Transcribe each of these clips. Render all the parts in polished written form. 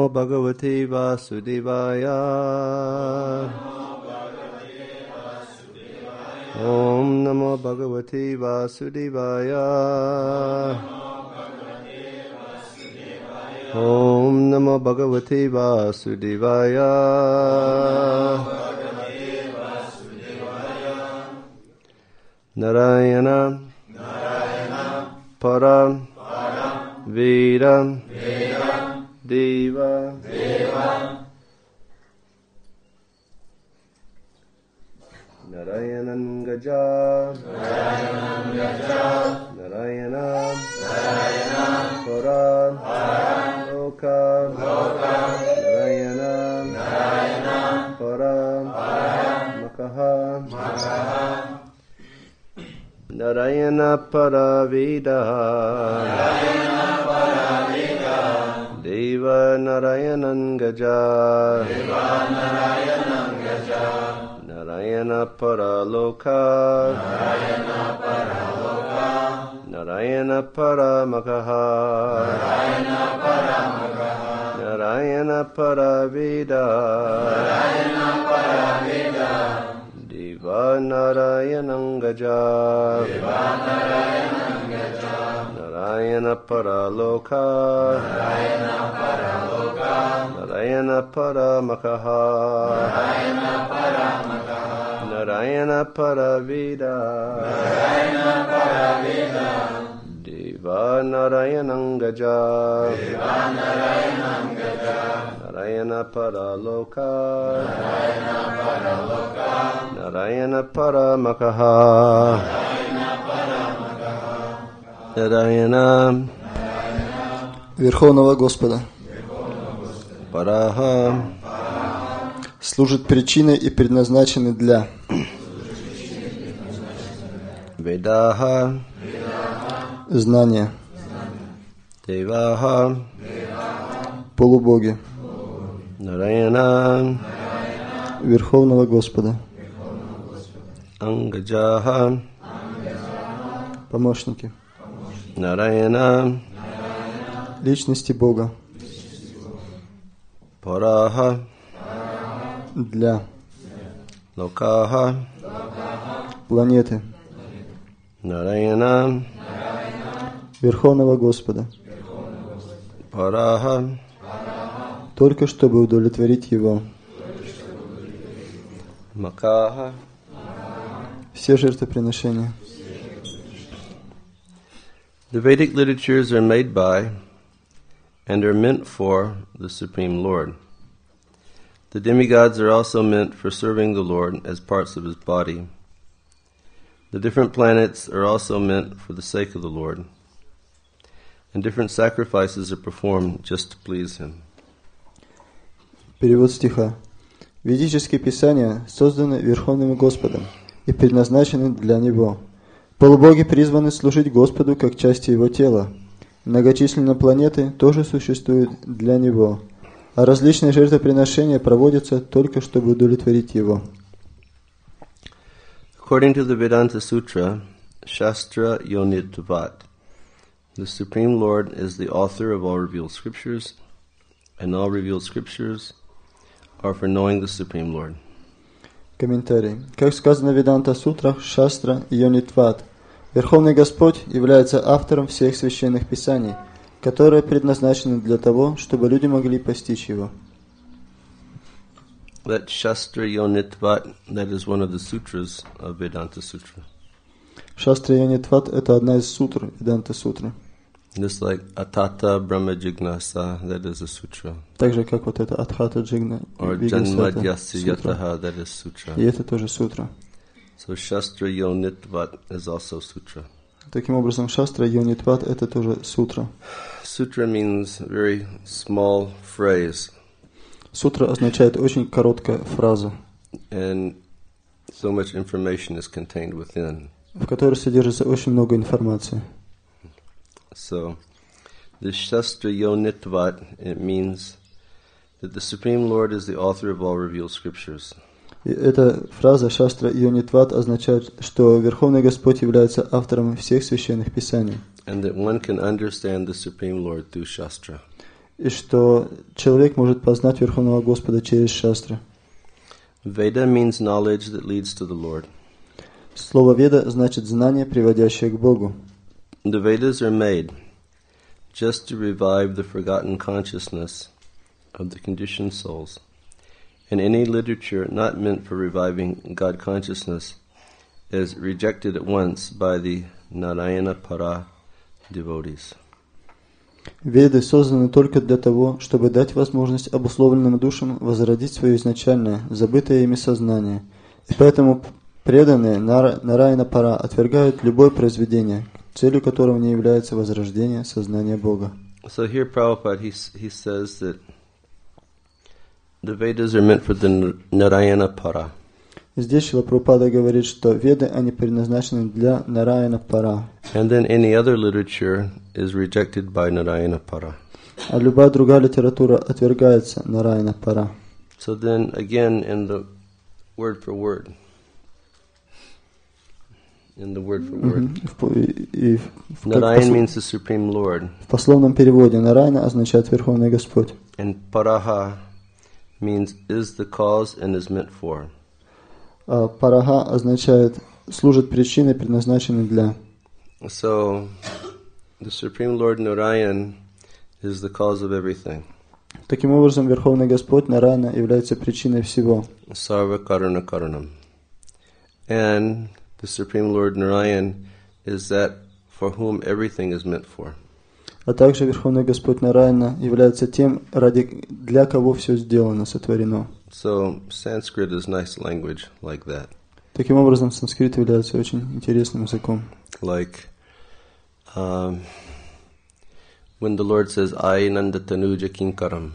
Namo Bhagavate Vasudevaya. Om Namo Bhagavate Vasudevaya. Om Namo Bhagavate Vasudevaya. Narayana Para Veda Deva Narayanan Gaja Narayana Para Loka Narayana Para Makaha Narayana Paravida Deva Narayanan Gaja Narayana Paraloka Narayana Paramakaha Narayana Paravida Deva Narayanam Gaja Narayana Paraloka Narayana Paramakaha Narayana Paravida Deva Narayanam Gaja Narayana Paraloka Narayana Paramakaha Нараяна Верховного Господа Параха служит причиной и предназначены для Ведаха знания, Деваха полубоги Нараяна Верховного Господа Ангаджаха помощники Нараяна личности Бога Параха для Локаха планеты Нараяна Верховного Господа Параха только чтобы удовлетворить Его. Макаха Все жертвоприношения. The Vedic literatures are made by and are meant for the Supreme Lord. The demigods are also meant for serving the Lord as parts of His body. The different planets are also meant for the sake of the Lord. And different sacrifices are performed just to please Him. Перевод стиха. Ведические писания созданы Верховным Господом и предназначены для Него. Полубоги призваны служить Господу как части Его тела. Многочисленные планеты тоже существуют для Него, а различные жертвоприношения проводятся только чтобы удовлетворить Его. According to the Vedanta Sutra, Shastra Yonitvat, the Supreme Lord is the author of all revealed scriptures, and all revealed scriptures are for knowing the Supreme Lord. Комментарий. Как сказано в Веданта Сутрах, Шастра и Йонитват, Верховный Господь является автором всех священных писаний, которые предназначены для того, чтобы люди могли постичь Его. That Shastra Yonitvat, that is one of the sutras of Vedanta Sutra. Шастра и Йонитват – это одна из сутр Веданта Сутры. Just like Atata Brahma Jignasa, that is a sutra. Так же, как вот это Адхата Джигна Or Вигаса, это Janmadhyasya сутра. Yataha, that is sutra. И это тоже сутра. So Shastra Yonitvat is also sutra. Таким образом, Шастра и Йонитват – это тоже сутра. Sutra means a very small phrase. Сутра означает очень короткая фраза, And so much information is contained within. в которой содержится очень много информации. So, the Shastra Yonitvat, it means that the Supreme Lord is the author of all revealed scriptures. И эта фраза Шастра и Йонитват означает, что Верховный Господь является автором всех священных писаний. And that one can understand the Supreme Lord through Shastra. и что человек может познать Верховного Господа через шастры. Veda means knowledge that leads to the Lord. Слово «веда» значит знание, приводящее к Богу. The Vedas are made just to revive the forgotten consciousness of the conditioned souls, and any literature not meant for reviving God consciousness is rejected at once by the Narayana Para devotees. Веды созданы только для того, чтобы дать возможность обусловленным душам возродить свое изначальное, забытое ими сознание. И поэтому преданные Нараяна Пара отвергают любое произведение, целью которого не является возрождение сознания Бога. So here Prabhupada, he says that the Vedas are meant for the Narayana Para. Здесь Шрила Прабхупада говорит, что Веды, они предназначены для Нараяна Пара. And then any other literature is rejected by Narayana Para. А любая другая литература отвергается Нараяна Пара. So then again in the word for word. Narayan means the Supreme Lord. В пословном переводе Нараяна означает Верховный Господь. And Paraha means is the cause and is meant for. Параха означает служит причиной, предназначенной для. So the Supreme Lord Narayan is the cause of everything. Таким образом, Верховный Господь Нараяна является причиной всего. Sarva Karana Karanam. And the Supreme Lord Narayan is that for whom everything is meant for. А также Верховный Господь Нараяна является тем, для кого все сделано, сотворено. So Sanskrit is nice language like that. Таким образом, санскрит является очень интересным языком. Like when the Lord says, "I Nandatanuja Kinkaram,"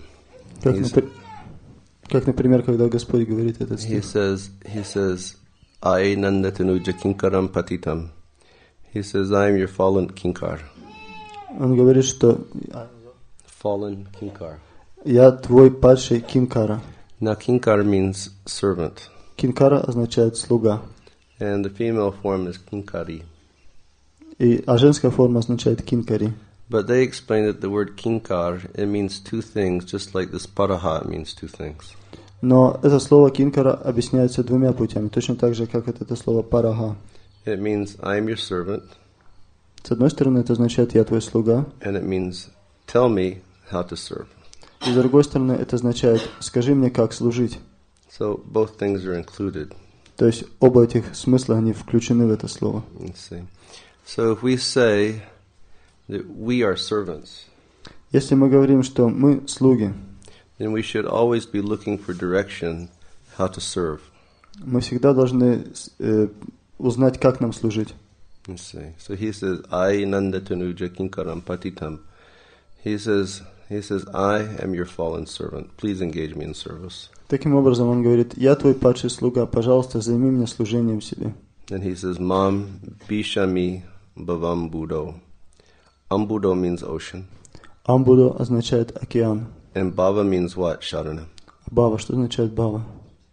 как, например, когда Господь говорит этот стих. He says, "I Nandatanuja Kinkaram Patitam." He says, "I am your fallen kinkar." Он говорит, что fallen kinkar. Я твой падший кинкара. Now kinkar means servant. Кинкара означает слуга. And the female form is kinkari. А женская форма означает кинкари. But they explain that the word kinkar, it means two things, just like this paraha means two things. Но это слово кинкара объясняется двумя путями, точно так же, как это слово параха. It means I am your servant. С одной стороны, это означает «я твой слуга». And it means tell me how to serve. И с другой стороны, это означает «скажи мне, как служить». So both things are included. То есть оба этих смысла, они включены в это слово. Let's see. So if we say that we are servants, если мы говорим, что мы слуги, then we should always be looking for direction how to serve. Мы всегда должны узнать, как нам служить. Let's see. So he says, "I Nandatanuja Kinkaram Patitam." He says, "I am your fallen servant. Please engage me in service." Таким образом, он говорит: «Я твой падший слуга, пожалуйста, займи меня служением себе». Then he says, "Mam Bishami Bhavam Buddho." Ambudo means ocean. Амбудо означает океан. And Bhava means what, Sharana? Бава, что означает бава?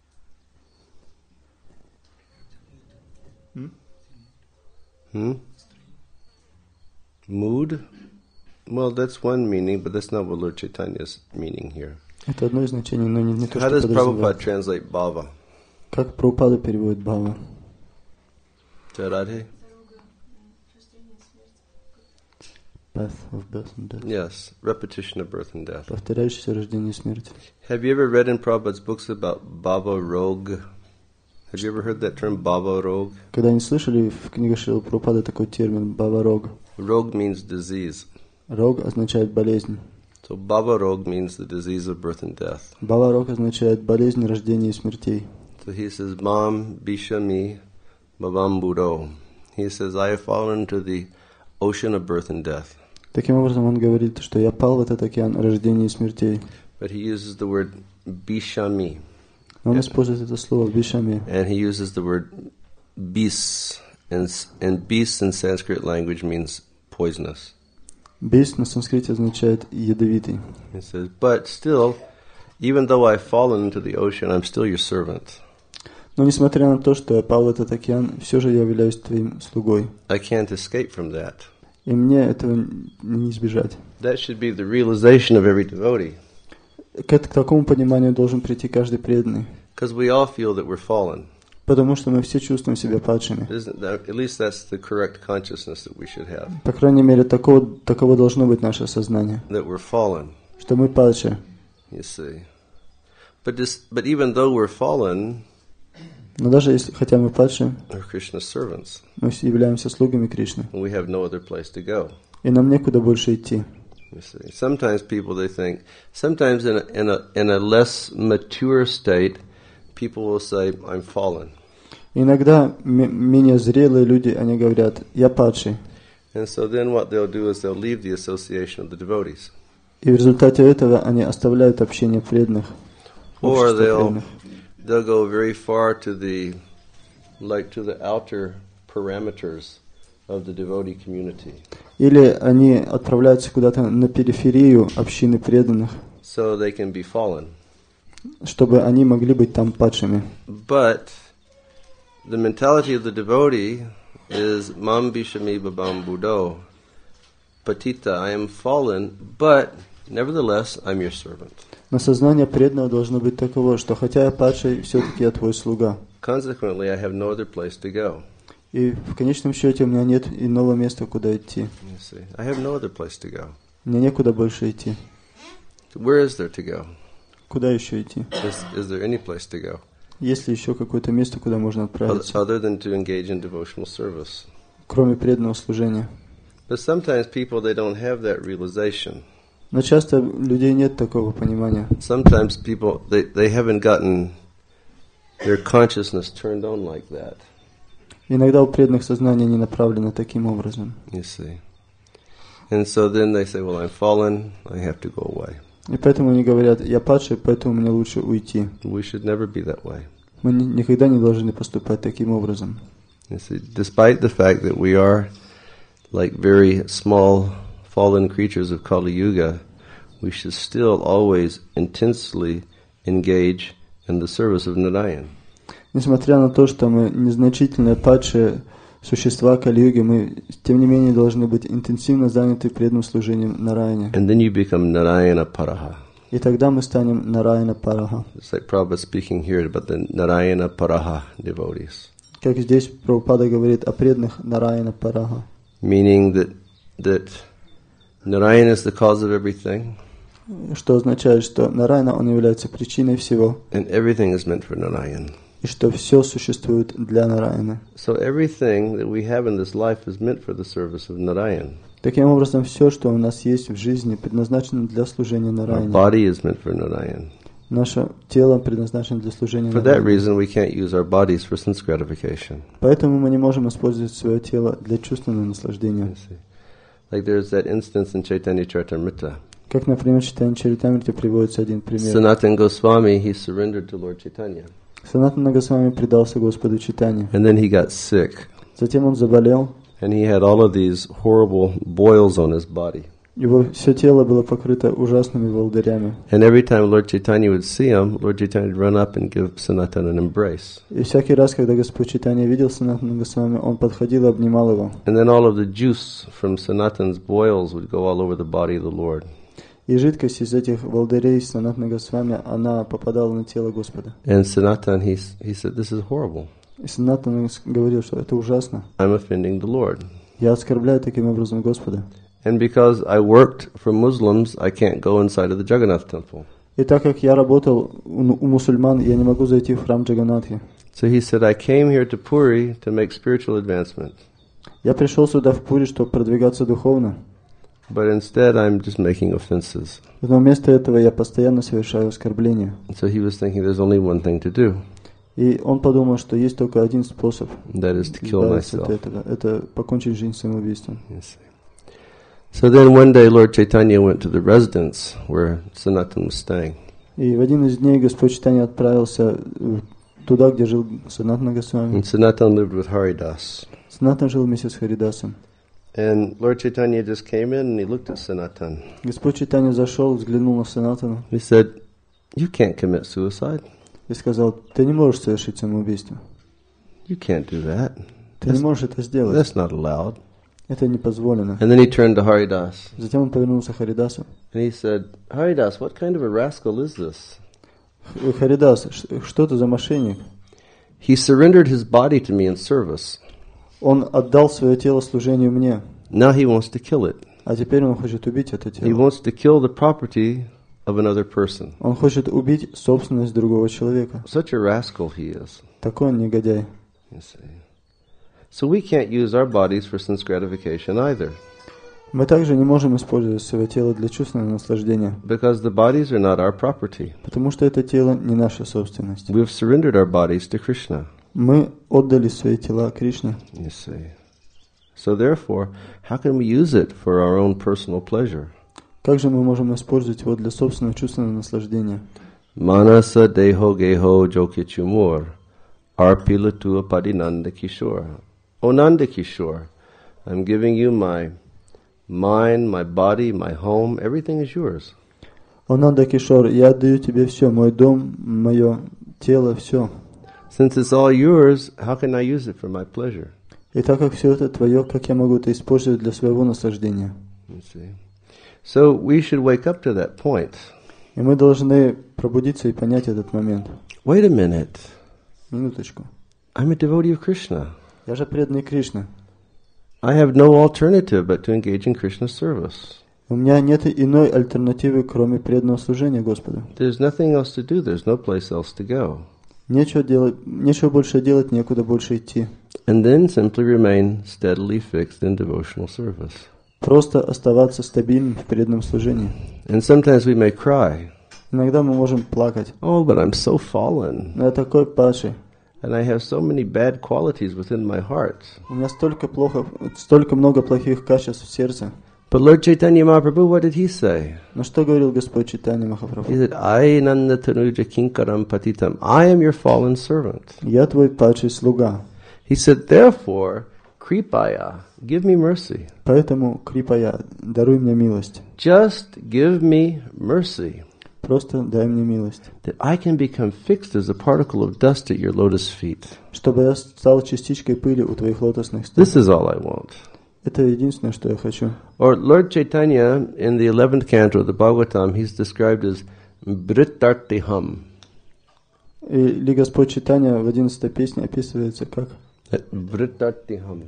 Mood? Well, that's one meaning, but that's not what Lord Chaitanya's meaning here. Это одно из значений, но не то, How что does Prabhupada подразумевает. translate bhava? Как Прабхупада переводит бава? Radhe? Path of birth and death. Yes, repetition of birth and death. Повторяющееся рождение и смерть. Have you ever read in Prabhupada's books about bhava rog? Have you ever heard that term bhava rog? Когда не слышали в книгах Шрилы Прабхупады такой термин бава рог? Rog means disease. Рог означает болезнь. So bhava rog means the disease of birth and death. Бава рог означает болезнь рождения и смертей. So he says, "Mam bishami bhavam buddho." He says, "I have fallen into the ocean of birth and death." Таким образом, он говорит, что я пал в этот океан рождения и смертей. But he uses the word bishami. Он использует это слово бишами. And he uses the word bis. And bis in Sanskrit language means poisonous. Бис на санскрите означает ядовитый. He says, "But still, even though I've fallen into the ocean, I'm still your servant. Но несмотря на то, что я пал в этот океан, все же я являюсь твоим слугой. I can't escape from that. И мне этого не избежать. That should be the realization of every devotee. К такому пониманию должен прийти каждый преданный. Because we all feel that we're fallen. Потому что мы все чувствуем себя падшими. At least that's the correct consciousness that we should have. По крайней мере, таково должно быть наше сознание. That we're fallen. Что мы падшие. You see. But even though we're fallen, но даже если, хотя мы падшие, we're Krishna's servants. Мы являемся слугами Кришны. And we have no other place to go. И нам некуда больше идти. You see. Sometimes people they think, sometimes in a less mature state, people will say, "I'm fallen." Иногда менее зрелые люди, они говорят, я падший. And so then what they'll do is they'll leave the association of the devotees. И в результате этого они оставляют общение преданных. Or they'll go very far to the outer parameters of the devotee community. Или они отправляются куда-то на периферию общины преданных. So they can be fallen. Чтобы они могли быть там падшими. But the mentality of the devotee is mam bishami babam buddho patita. I am fallen, but nevertheless I'm your servant. Но сознание преданного должно быть таково, что хотя я падший, все-таки я твой слуга. Consequently, I have no other place to go. И в конечном счете у меня нет иного места, куда идти. You see, I have no other place to go. Мне некуда больше идти. Where is there to go? Куда еще идти? Is there any place to go? Есть ли еще какое-то место, куда можно отправиться? Other than to engage in devotional service. Кроме преданного служения. But sometimes people they don't have that realization. Но часто у людей нет такого понимания. Sometimes people they haven't gotten their consciousness turned on like that. Иногда у преданных сознание не направлено таким образом. You see. And so then they say, well, I'm fallen, I have to go away. И поэтому они говорят, я падший, поэтому мне лучше уйти. We should never be that way. Мы никогда не должны поступать таким образом. You see, despite the fact that we are like very small fallen creatures of Kali Yuga, we should still always intensely engage in the service of Narayan. Несмотря на то, что мы незначительные падшие существа Кали-юги, мы тем не менее должны быть интенсивно заняты преданным служением Нараяне. And then you become Narayana Paraha. И тогда мы станем Нараяна Параха. It's like Prabhupada speaking here about the Narayana Paraha devotees. Как здесь Прабхупада говорит о преданных Нараяна Параха. Meaning that Narayana is the cause of everything. Что означает, что Нараяна, он является причиной всего. And everything is meant for Narayan. И что все существует для Нараяны. So everything that we have in this life is meant for the service of Narayan. Таким образом, все, что у нас есть в жизни, предназначено для служения Нараяне. Our body is meant for Narayan. Наше тело предназначено для служения For that Нараяне. reason, we can't use our bodies for sense gratification. Поэтому мы не можем использовать свое тело для чувственного наслаждения. You see. Like there's that instance in Chaitanya Charitamrita. Как, например, в Чайтанья Чаритамрите приводится один пример. Sanatana Goswami, he surrendered to Lord Chaitanya. Санатана Госвами предался Господу Чайтанье. And then he got sick. Затем он заболел. And he had all of these horrible boils on his body. Его все тело было покрыто ужасными волдырями. And every time Lord Chaitanya would see him, Lord Chaitanya would run up and give Sanatana an embrace. И всякий раз, когда Господь Чайтанья видел Санатана Госвами, он подходил и обнимал его. And then all of the juice from Sanatana's boils would go all over the body of the Lord. И жидкость из этих волдырей Санатана Госвами, она попадала на тело Господа. And Sanatana, he said, this is horrible. И Санатана говорил, что это ужасно. I'm offending the Lord. Я оскорбляю таким образом Господа. And because I worked for Muslims, I can't go inside of the Jagannath temple. И так как я работал у мусульман, я не могу зайти в храм Джаганнатхи. So he said, I came here to Puri to make spiritual advancement. Я пришел сюда в Пури, чтобы продвигаться духовно. But instead, I'm just making offenses. Но вместо этого я постоянно совершаю оскорбления. So he was thinking there's only one thing to do. И он подумал, что есть только один способ That is to kill избавиться myself. от этого. Это покончить жизнь самоубийством. Yes. So then one day Lord Chaitanya went to the residence where Sanatana was staying. И в один из дней Господь Чайтанья отправился туда, где жил Санатана Госвами. And Sanatana lived with Haridas. Санатан жил вместе с Харидасом. And Lord Chaitanya just came in and he looked at Sanatana. Господь Чайтанья зашел, взглянул на Санатана He said, you can't commit suicide. и сказал, ты не можешь совершить самоубийство. You can't do that. Ты не можешь это сделать. That's not allowed. Это не позволено. And then he turned to Haridas. Затем он повернулся к Харидасу. And he said, Haridas, what kind of a rascal is this? Харидас, что это за мошенник? He surrendered his body to me in service. Он отдал свое тело служению мне, Now he wants to kill it. а теперь он хочет убить это He тело. wants to kill the property of another person. Он хочет убить собственность другого человека. Such a rascal he is. Такой он негодяй. You see. So we can't use our bodies for sense gratification either, Мы также не можем использовать свое тело для чувственного наслаждения, because the bodies are not our property. потому что это тело не наша собственность. We've surrendered our bodies to Krishna. Мы отдали свои тела Кришне. You see. So therefore, how can we use it for our own personal pleasure? Как же мы можем использовать его для собственного чувственного наслаждения? Manasa deho geho jokichumur, arpilatu apadinanda kishore. O Nanda Kishore, I'm giving you my mind, my body, my home, everything is yours. О Нанда Кишор, я отдаю тебе все, мой дом, мое тело, все. Since it's all yours, how can I use it for my pleasure? И так как все это твое, как я могу это использовать для своего наслаждения? You see. So we should wake up to that point. И мы должны пробудиться и понять этот момент. Wait a minute. Минуточку. I'm a devotee of Krishna. Я же преданный Кришне. I have no alternative but to engage in Krishna's service. У меня нет иной альтернативы, кроме преданного служения Господу. There's nothing else to do. There's no place else to go. Нечего делать, нечего больше делать, некуда больше идти. And then simply remain steadily fixed in devotional service. Просто оставаться стабильным в преданном служении. And sometimes we may cry, Иногда мы можем плакать. oh, but I'm so fallen. Но я такой падший. And I have so many bad qualities within my heart. У меня столько много плохих качеств в сердце. But Lord Chaitanya Mahaprabhu, what did he say? Но что говорил Господь Чайтанья Махапрабху? He said, I nanda tanuja kinkaram patitam. I am your fallen servant. Я твой падший слуга. He said, therefore, kripaya, give me mercy. Поэтому, Крипая, даруй мне милость. Just give me mercy, Просто дай мне милость. that I can become fixed as a particle of dust at your lotus feet. Чтобы я стал частичкой пыли у твоих лотосных стоп. This is all I want. Это единственное, что я хочу. Or Lord Chaitanya, in the 11th canto of the Bhagavatam, he's described as Brittartiham. Или Господь Чайтанья в 11-й песне описывается как? Brittartiham.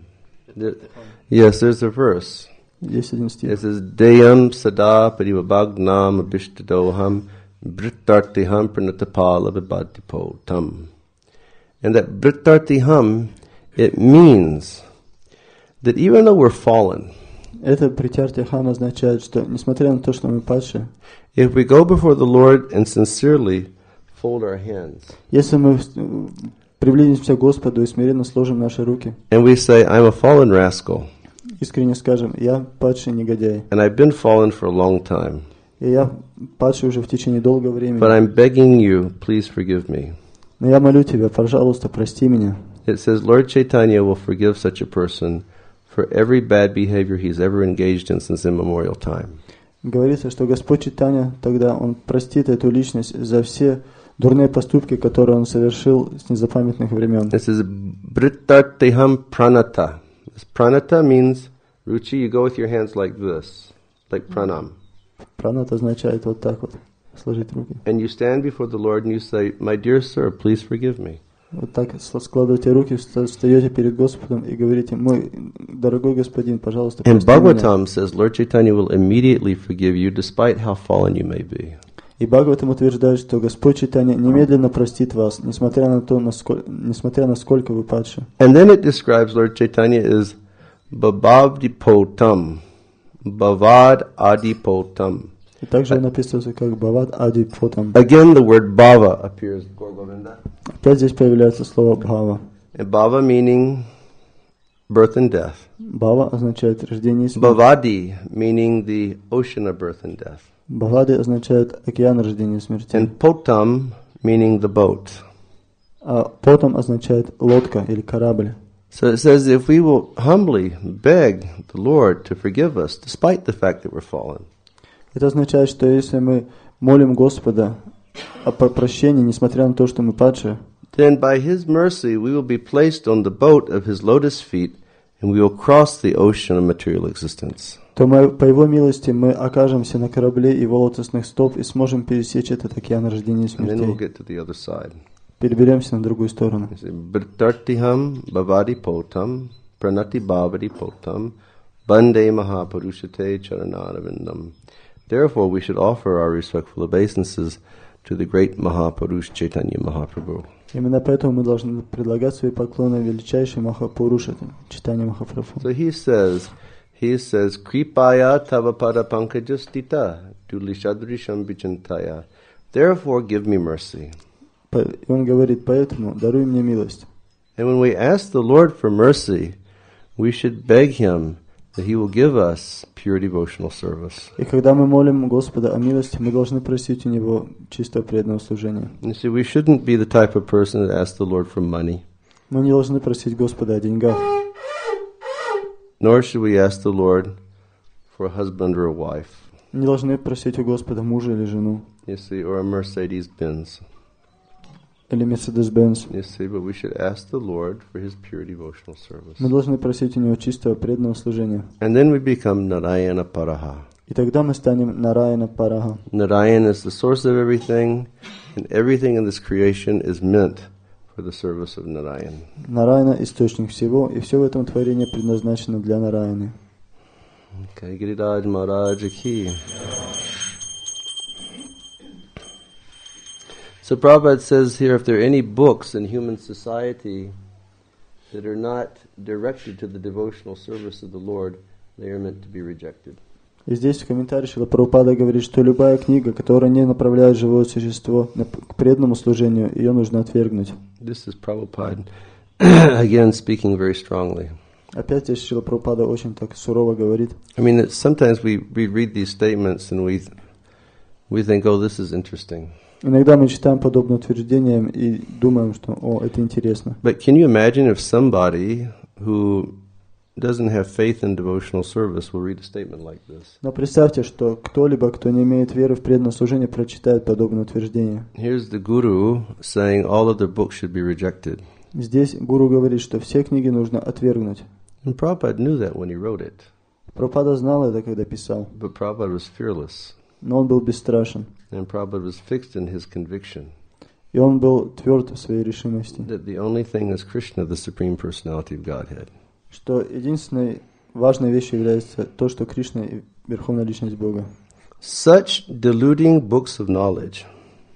Yes, there's a verse. Есть один стих. It says, Deyam sada parivabhagnam abhishtadoham Brittartiham pranatapala vibhatipo tam. And that Brittartiham, it means that even though we're fallen, Это Притяртихам означает, что несмотря на то, что мы падшие, if we go before the Lord and sincerely fold our hands, если мы приблизимся к Господу и смиренно сложим наши руки, and we say, I'm a fallen rascal, искренне скажем, я падший негодяй, and I've been fallen for a long time, и я падший уже в течение долгого времени, but I'm begging you, please forgive me. но я молю тебя, пожалуйста, прости меня. It says, Lord Chaitanya will forgive such a person for every bad behavior he's ever engaged in since immemorial time. Говорится, что Господь Чайтанья тогда Он простит эту личность за все дурные поступки, которые он совершил с незапамятных времен. This is Brittartiham pranata. This pranata means, Ruchi, you go with your hands like this, like pranam. Пранат означает вот так вот, сложить руки. And you stand before the Lord and you say, my dear sir, please forgive me. Вот так складываете руки, встаете перед Господом и говорите, мой дорогой господин, пожалуйста, And прости меня. Bhagavatam says, Lord Chaitanya will immediately forgive you despite how fallen you may be. И Бхагаватам утверждает, что Господь Чайтанья немедленно простит вас, несмотря на то, несмотря на сколько вы падши. And then it describes Lord Chaitanya as Bhavadipotam, Bhavad Adipotam. И также он описывается как Бхавад Ади Потам. Again, the word Bhava appears. Опять здесь появляется слово Бхава. And Bhava meaning birth and death. Бхава означает рождение и смерть. Bhavadi meaning the ocean of birth and death. Бхавади означает океан рождения и смерти. And Potam meaning the boat. А Потам означает лодка или корабль. So it says if we will humbly beg the Lord to forgive us despite the fact that we're fallen, Это означает, что если мы молим Господа о прощении, несмотря на то, что мы падшие, then by His mercy we will be placed on the boat of His lotus feet and we will cross the ocean of material existence. то мы, по Его милости мы окажемся на корабле Его лотосных стоп и сможем пересечь этот океан рождения и And then we'll смертей. get to the other side. Переберемся на другую сторону. Bhartartiham bhavadi potam pranati bhavadi potam bande mahapurushate charanarvindam. Therefore, we should offer our respectful obeisances to the great Mahapurush Chaitanya Mahaprabhu. Именно поэтому мы должны предлагать свои поклоны величайшей Махапуруше, читанию Махапрабху. So he says, Kripaya tavapada pankajastita dulishadrisham vichantaya. Therefore, give me mercy. И он говорит, поэтому даруй мне милость. And when we ask the Lord for mercy, we should beg Him that He will give us pure devotional service. И когда мы молим Господа о милости, мы должны просить у Него чистого преданного служения. You see, we shouldn't be the type of person that asks the Lord for money, Мы не должны просить Господа о деньгах, nor should we ask the Lord for a husband or a wife, не должны просить у Господа мужа или жену, you see, or a Mercedes-Benz. или Мерседес-Бенц. You see, but we should ask the Lord for His pure devotional service. Мы должны просить у Него чистого преданного служения. And then we become Narayana Paraha. И тогда мы станем Нараяна Параха. Narayan is the source of everything, and everything in this creation is meant for the service of Narayan. Нараяна – источник всего, и все в этом творении предназначено для Нараяны. Okay, Giriraj Maharaj Ki. So Prabhupada says here, if there are any books in human society that are not directed to the devotional service of the Lord, they are meant to be rejected. И здесь в комментарии Шрила Прабхупада говорит, что любая книга, которая не направляет живое существо к преданному служению, ее нужно отвергнуть. This is Prabhupada, again speaking very strongly. Опять здесь Шрила Прабхупада очень так сурово говорит. I mean, sometimes we read these statements and we think, oh, this is interesting. Иногда мы читаем подобные утверждения и думаем, что это интересно. But can you imagine if somebody who doesn't have faith in devotional service will read a statement like this? Но представьте, что кто-либо, кто не имеет веры в преданное служение, прочитает подобное утверждение. Here's the guru saying all of their books should be rejected. Здесь гуру говорит, что все книги нужно отвергнуть. And Prabhupada knew that when he wrote it. Прабхупада знал это, когда писал. But Prabhupada was fearless. Но он был бесстрашен. And Prabhupada was fixed in his conviction И он был тверд в своей решимости. that the only thing is Krishna, the Supreme Personality of Godhead. Что единственной важной вещью является то, что Кришна и Верховная Личность Бога. Such deluding books of knowledge,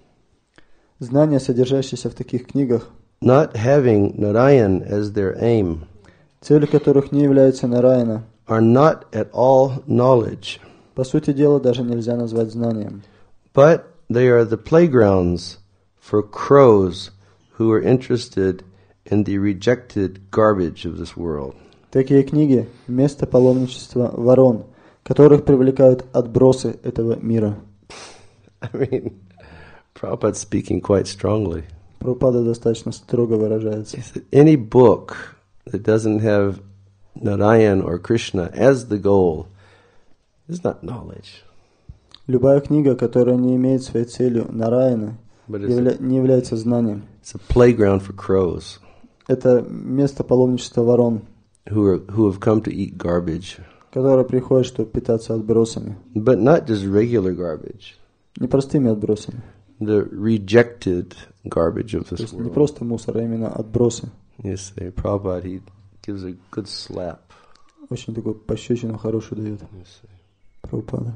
Знания, содержащиеся в таких книгах, not having Narayan as their aim, целью которых не является Нараяна, are not at all knowledge, по сути дела даже нельзя назвать знанием. but they are the playgrounds for crows who are interested in the rejected garbage of this world. Такие книги – место паломничества ворон, которых привлекают отбросы этого мира. I mean, Prabhupada's speaking quite strongly. Прабхупада достаточно строго выражается. He said, any book that doesn't have Narayan or Krishna as the goal is not knowledge. Любая книга, которая не имеет своей целью Нараяна, But не является знанием. it's a playground for crows Это место паломничества ворон, who have come to eat garbage. которые приходят, чтобы питаться отбросами. But not just regular garbage, Не простыми отбросами. the rejected garbage of То this есть не world. просто мусор, а именно отбросы. You see, Prabhupada, he gives a good slap. Очень такую пощечину хорошую дает You see. Прабхупада.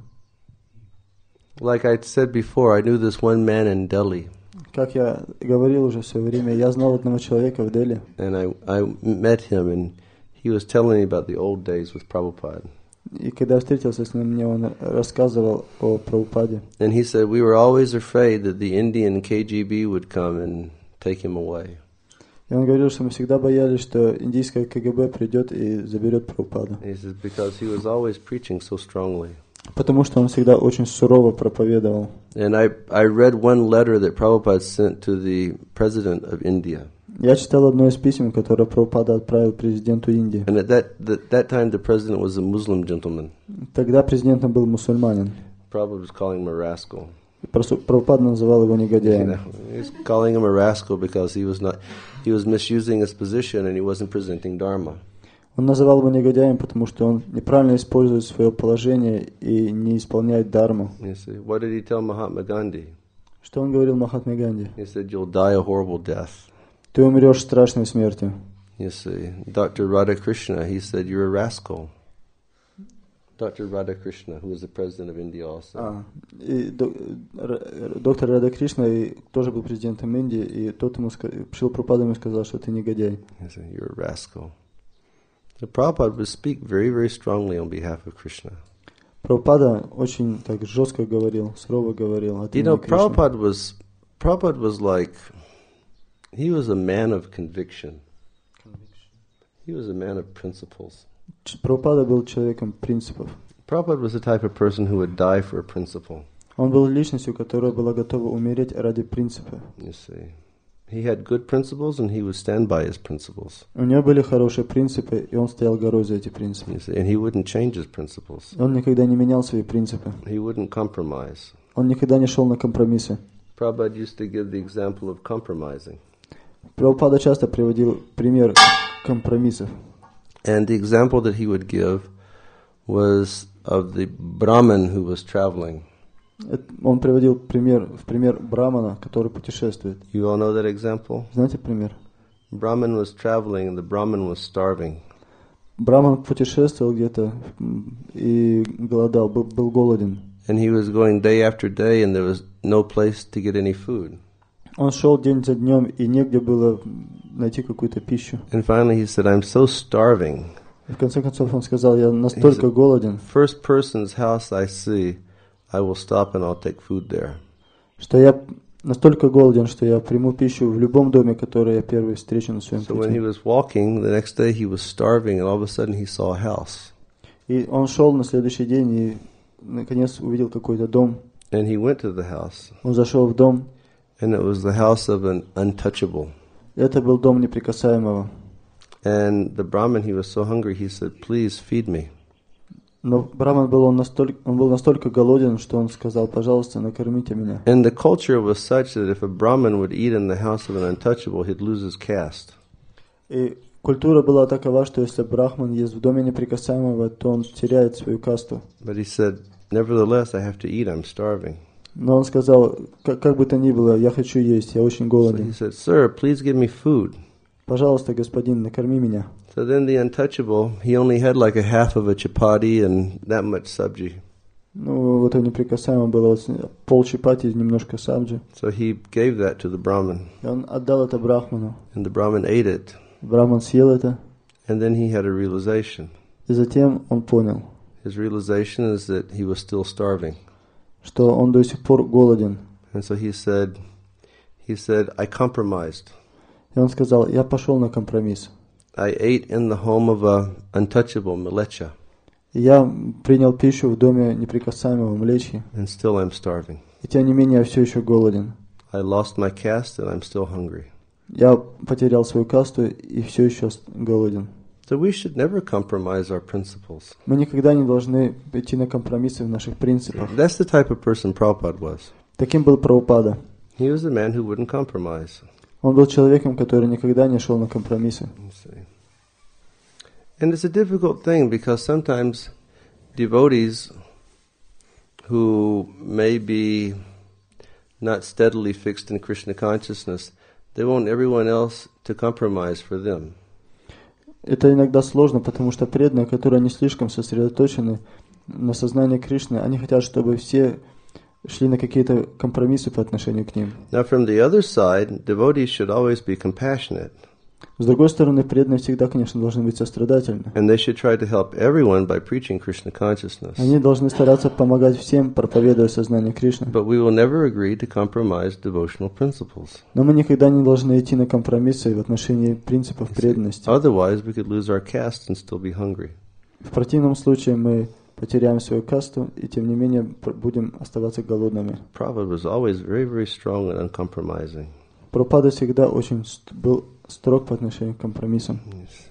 Like I said before, I knew this one man in Delhi, Как я говорил уже в свое время, я знал одного человека в Дели. and I met him, and he was telling me about the old days with Prabhupada. И когда я встретился с ним, мне он рассказывал о Прабхупаде. And he said, we were always afraid that the Indian KGB would come and take him away. И он говорил, что мы всегда боялись, что индийское КГБ придет и заберет Прабхупаду. He says, because he was always preaching so strongly. Потому что он всегда очень сурово проповедовал. And I read one letter that Prabhupada sent to the president of India. Я читал одно из писем, которое Прабхупада отправил президенту Индии. And at that time, the president was a Muslim gentleman. Тогда президентом был мусульманин. Prabhupada was calling him a rascal. И Прабхупада называл его негодяем. He was calling him a rascal because he was misusing his position and he wasn't presenting Dharma. Он называл его негодяем, потому что он неправильно использует свое положение и не исполняет дхарму. You see, what did he tell Mahatma Gandhi? Что он говорил Махатме Ганди? He said, "You'll die a horrible death." Ты умрешь страшной смертью. You see, Dr. Radhakrishna, he said, "You're a rascal." Dr. Radhakrishna, who was the president of India also. И доктор Рада Кришна тоже был президентом Индии, и тот ему Шрила Прабхупада ему сказал, что ты негодяй. He said, "You're a rascal." The Prabhupada would speak very, very strongly on behalf of Krishna. Прабхупада очень так жестко говорил, сурово говорил от You имени know, Кришны. Prabhupada was like, he was a man of conviction. He was a man of principles. Прабхупада был человеком принципов. Prabhupada was the type of person who would die for a principle. Он был личностью, которая была готова умереть ради принципа. You see, he had good principles, and he would stand by his principles. У него были хорошие принципы, и он стоял горой за эти принципы. You see, and he wouldn't change his principles. Он никогда не менял свои принципы. He wouldn't compromise. Он никогда не шел на компромиссы. Prabhupada used to give the example of compromising. Прабхупада часто приводил пример компромиссов. And the example that he would give was of the Brahmin who was traveling. Он приводил пример Брамана, который путешествует. You all know that example? Знаете пример? Brahmin was traveling and the Brahmin was starving. Браман путешествовал где-то и голодал, был голоден. And he was going day after day and there was no place to get any food. Он шел день за днем, и негде было найти какую-то пищу. And finally he said, "I'm so starving. И в конце концов он сказал, я настолько голоден, First person's house I see, I will stop and I'll take food there." что я настолько голоден, что я приму пищу в любом доме, который я первый встречу на своем So when he пути. was walking, the next day he was starving and all of a sudden he saw a house. И он шел на следующий день и наконец увидел какой-то дом. And he went to the house. Он зашел в дом. And it was the house of an untouchable. Это был дом неприкасаемого. And the Brahmin, he was so hungry, he said, "Please feed me." Но Браман был настолько голоден, что он сказал, пожалуйста, накормите меня. And the culture was such that if a Brahmin would eat in the house of an untouchable, he'd lose his caste. И культура была такова, что если брахман ест в доме неприкасаемого, то он теряет свою касту. But he said, "Nevertheless, I have to eat, I'm starving." Но он сказал, как бы то ни было, я хочу есть, я очень So he голоден. said, "Sir, please give me food." Пожалуйста, господин, накорми меня. So then the untouchable, he only had like a half of a chapati and that much sabji. Ну, вот у неприкасаемого было вот пол чапати и немножко сабджи. So he gave that to the Brahmin. И он отдал это брахману. And the Brahmin ate it. Брахман съел это, And then he had a realization. и затем он понял, His realization is that he was still starving. что он до сих пор голоден. And so he said, "I compromised. И он сказал, я пошел на компромисс. I ate in the home of a untouchable, Malecha, И я принял пищу в доме неприкасаемого Млечи. and still I'm starving. И тем не менее я все еще голоден. I lost my caste and I'm still hungry." Я потерял свою касту и все еще голоден. So we should never compromise our principles. Мы никогда не должны идти на компромиссы в наших принципах. That's the type of person Prabhupada was. Таким был Прабхупада. He was a man who wouldn't compromise. Он был человеком, который никогда не шел на компромиссы. You see. And it's a difficult thing because sometimes devotees who may be not steadily fixed in Krishna consciousness, they want everyone else to compromise for them. Это иногда сложно, потому что преданные, которые не слишком сосредоточены на сознании Кришны, они хотят, чтобы все шли на какие-то компромиссы по отношению к ним. Now from the other side, devotees should always be compassionate. С другой стороны, преданные всегда, конечно, должны быть сострадательны. And they should try to help everyone by preaching Krishna consciousness. Они должны стараться помогать всем, проповедуя сознание Кришны. But we will never agree to compromise devotional principles. Но мы никогда не должны идти на компромиссы в отношении принципов преданности. Otherwise, we could lose our caste and still be hungry. В противном случае мы потеряем свою касту и тем не менее будем оставаться голодными. Prabhupada was always very, very strong and uncompromising. Прабхупада всегда очень был строг по отношению к компромиссам.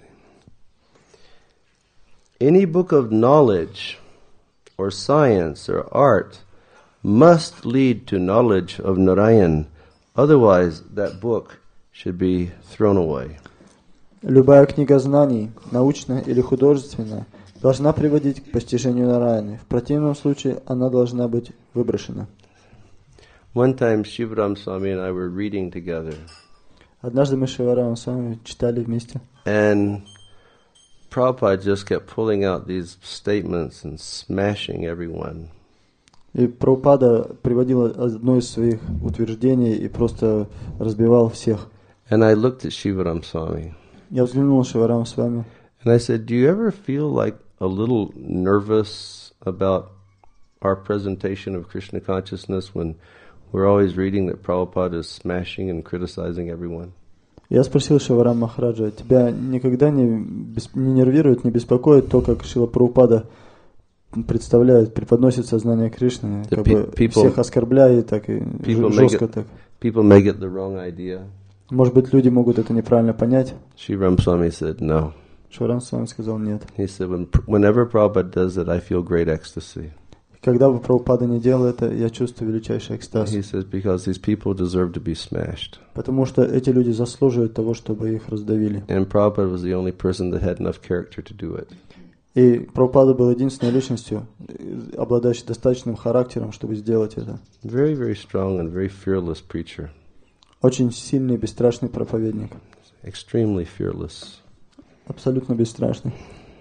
Any book of knowledge or science or art must lead to knowledge of Narayan. Otherwise, that book should be thrown away. Любая книга знаний, научная или художественная, должна приводить к постижению Нараяны. В противном случае она должна быть выброшена. One time, Shivaram Swami and I were reading together, Однажды мы с Шиварамом с вами читали вместе. and Prabhupada just kept pulling out these statements and smashing everyone. И Прабхупада приводил одно из своих утверждений и просто разбивал всех. And I looked at Shivaram Swami, Я взглянул на Шиварам с вами. and I said, "Do you ever feel like a little nervous about our presentation of Krishna consciousness when we're always reading that Prabhupada is smashing and criticizing everyone?" Я спросил Шиварам Махараджа, тебя никогда не нервирует, не беспокоит то, как Шрила Прабхупада представляет, преподносит сознание Кришны, как бы всех оскорбляет, так и жестко так. People may get the wrong idea. Может быть, люди могут это неправильно понять. Shivaram Swami said, "No." Шиварам Свами сказал нет. He said, whenever Prabhupada does it, I feel great ecstasy. Когда бы Прабхупада не делал это, я чувствую величайший экстаз. He says, because these people deserve to be smashed. Потому что эти люди заслуживают того, чтобы их раздавили. And Prabhupada was the only person that had enough character to do it. И Прабхупада был единственной личностью, обладающей достаточным характером, чтобы сделать это. Very, very strong and very fearless preacher. Очень сильный, бесстрашный проповедник. Extremely fearless. Абсолютно бесстрашный.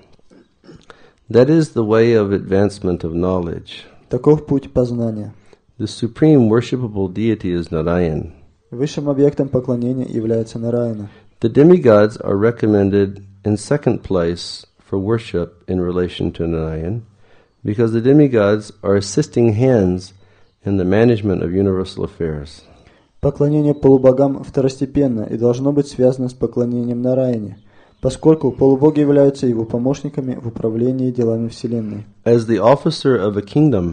That is the way of advancement of knowledge. Таков путь познания. The supreme worshipable deity is Narayan. Высшим объектом поклонения является Нараяна. The demigods are recommended in second place for worship in relation to Narayan, because the demigods are assisting hands in the management of universal affairs. Поклонение полубогам второстепенно и должно быть связано с поклонением Нараяне, поскольку полубоги являются его помощниками в управлении делами Вселенной. As the officer of a kingdom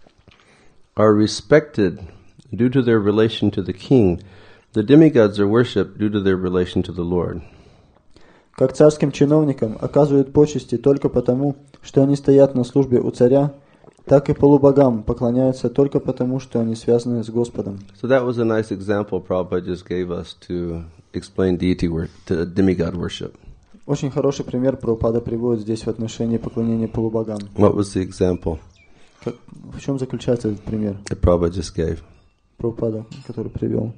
are respected due to their relation to the king, the demigods are worshipped due to their relation to the Lord. Как царским чиновникам оказывают почести только потому, что они стоят на службе у царя, так и полубогам поклоняются только потому, что они связаны с Господом. So that was a nice example Prabhupada just gave us to explain deity worship, to demigod worship. Очень хороший пример Прабхупада приводит здесь в отношении поклонения полубогам. What was the example В чем заключается этот пример that Prabhupada just gave? Прабхупада, который привел?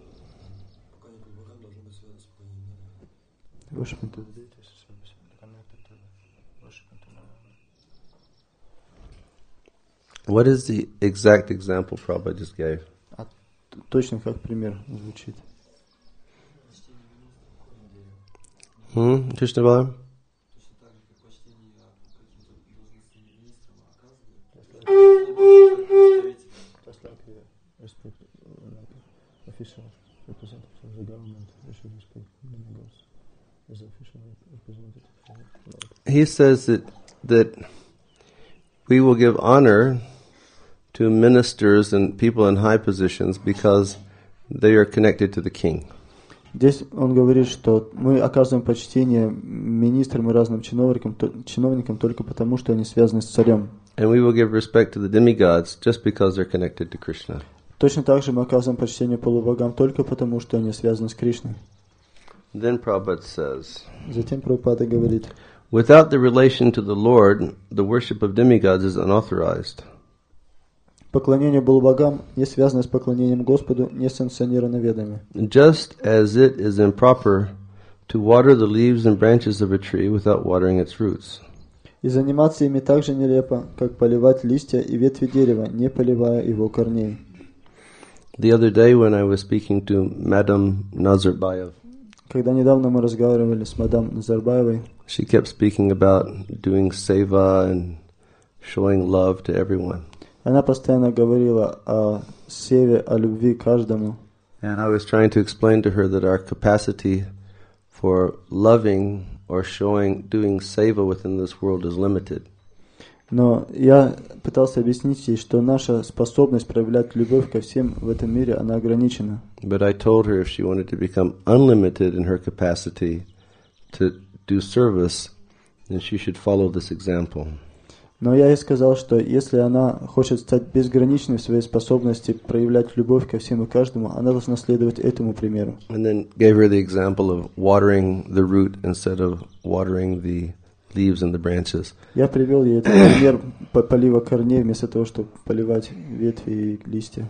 What is the exact example Prabhupada just gave? Точно как пример звучит. Krishna Balam? He says that we will give honor to ministers and people in high positions because they are connected to the king. Здесь он говорит, что мы оказываем почтение министрам и разным чиновникам только потому, что они связаны с царем. And we will give respect to the demigods just because they're connected to Krishna. Точно так же мы оказываем почтение полубогам только потому, что они связаны с Кришной. Then Prabhupada says, Затем Прабхупада говорит, without the relation to the Lord, the worship of demigods is unauthorized. поклонение полубогам, не связанное с поклонением Господу, не санкционировано ведами. Just as it is improper to water the leaves and branches of a tree without watering its roots. И заниматься ими так же нелепо, как поливать листья и ветви дерева, не поливая его корней. The other day when I was speaking to Madam Nazarbayev, Когда недавно мы разговаривали с мадам Назарбаевой, she kept speaking about doing seva and showing love to everyone. она постоянно говорила о севе, о любви к каждому. And I was trying to explain to her that our capacity for loving or doing seva within this world is limited. Но я пытался объяснить ей, что наша способность проявлять любовь ко всем в этом мире, она ограничена. But I told her if she wanted to become unlimited in her capacity to do service, then she should follow this example. Но я ей сказал, что если она хочет стать безграничной в своей способности проявлять любовь ко всем и каждому, она должна следовать этому примеру. And then gave her the example of watering the root instead of watering the leaves and the branches. Я привел ей этот пример полива корней вместо того, чтобы поливать ветви и листья.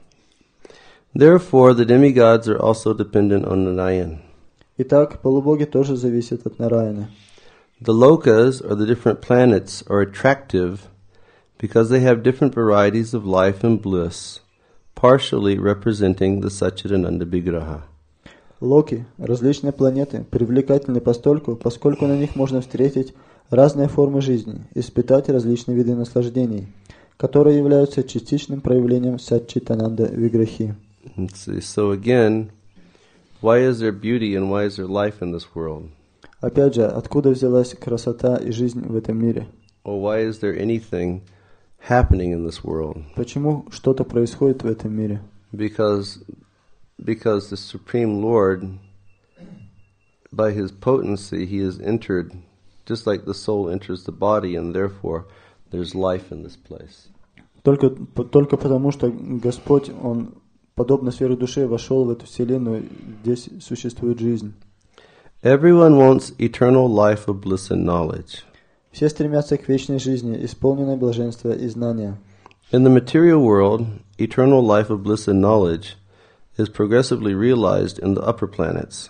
Therefore, the demigods are also dependent on Narayan. Итак, полубоги тоже зависят от Нараяна. The lokas, or the different planets, are attractive because they have different varieties of life and bliss, partially representing the Satchidananda Vigraha. Локи, различные планеты, привлекательны постольку, поскольку на них можно встретить разные формы жизни, испытать различные виды наслаждений, которые являются частичным проявлением Сатчитананда Виграхи. So again, why is there beauty and why is there life in this world? Опять же, откуда взялась красота и жизнь в этом мире? Or why is there anything happening in this world? Почему что-то происходит в этом мире? Because the Supreme Lord, by His potency, He has entered, just like the soul enters the body, and therefore there's life in this place. Только потому, что Господь, Он, подобно сфере души, вошел в эту вселенную, здесь существует жизнь. Everyone wants eternal life of bliss and knowledge. Все стремятся к вечной жизни, исполненной блаженства и знания. In the material world, eternal life of bliss and knowledge is progressively realized in the upper planets.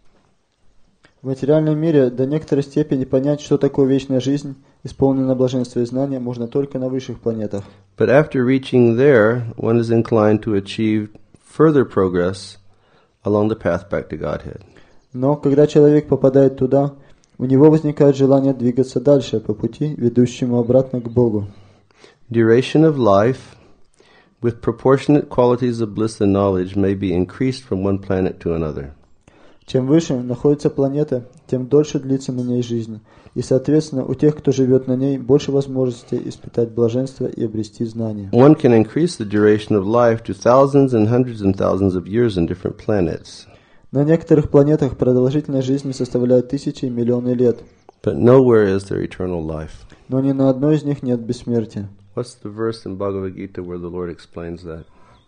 В материальном мире до некоторой степени понять, что такое вечная жизнь, исполненная блаженства и знания, можно только на высших планетах. But after reaching there, one is inclined to achieve further progress along the path back to Godhead. Но когда человек попадает туда, у него возникает желание двигаться дальше по пути, ведущему обратно к Богу. Duration of life, with proportionate qualities of bliss and knowledge, may be increased from one planet to another. Чем выше находится планета, тем дольше длится на ней жизнь, и, соответственно, у тех, кто живет на ней, больше возможностей испытать блаженство и обрести знания. One can increase the duration of life to thousands and hundreds of years in different planets. На некоторых планетах продолжительность жизни составляет тысячи и миллионы лет. But nowhere is there eternal life. Но ни на одной из них нет бессмертия. What's the verse in Bhagavad Gita where the Lord explains that?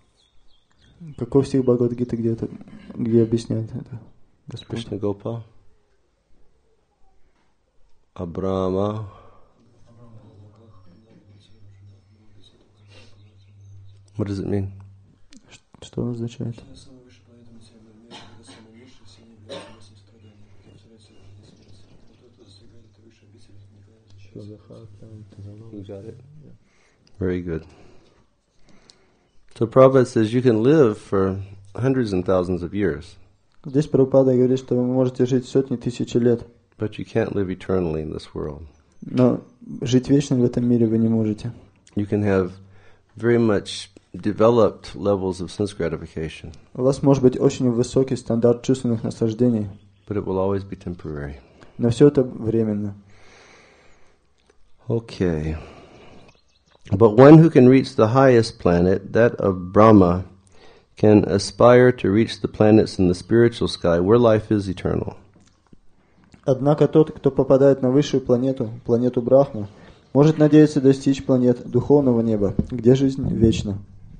Какой стих Бхагавад-гиты, где объясняет это? Господь. Krishna Gopal? Abrahama? What does it mean? Что он означает? You got it? Very good. So Prabhupada says you can live for hundreds and thousands of years. Здесь Прабхупада говорит, что вы можете жить сотни тысяч лет. But you can't live eternally in this world. Но жить вечно в этом мире вы не можете. You can have very much developed levels of sense gratification. У вас может быть очень высокий стандарт чувственных наслаждений. But it will always be temporary. Но все это временно. Okay. But one who can reach the highest planet, that of Brahma, can aspire to reach the planets in the spiritual sky where life is eternal. Однако тот, кто попадает на высшую планету, планету Брахма, может надеяться достичь планет духовного неба, где жизнь вечна.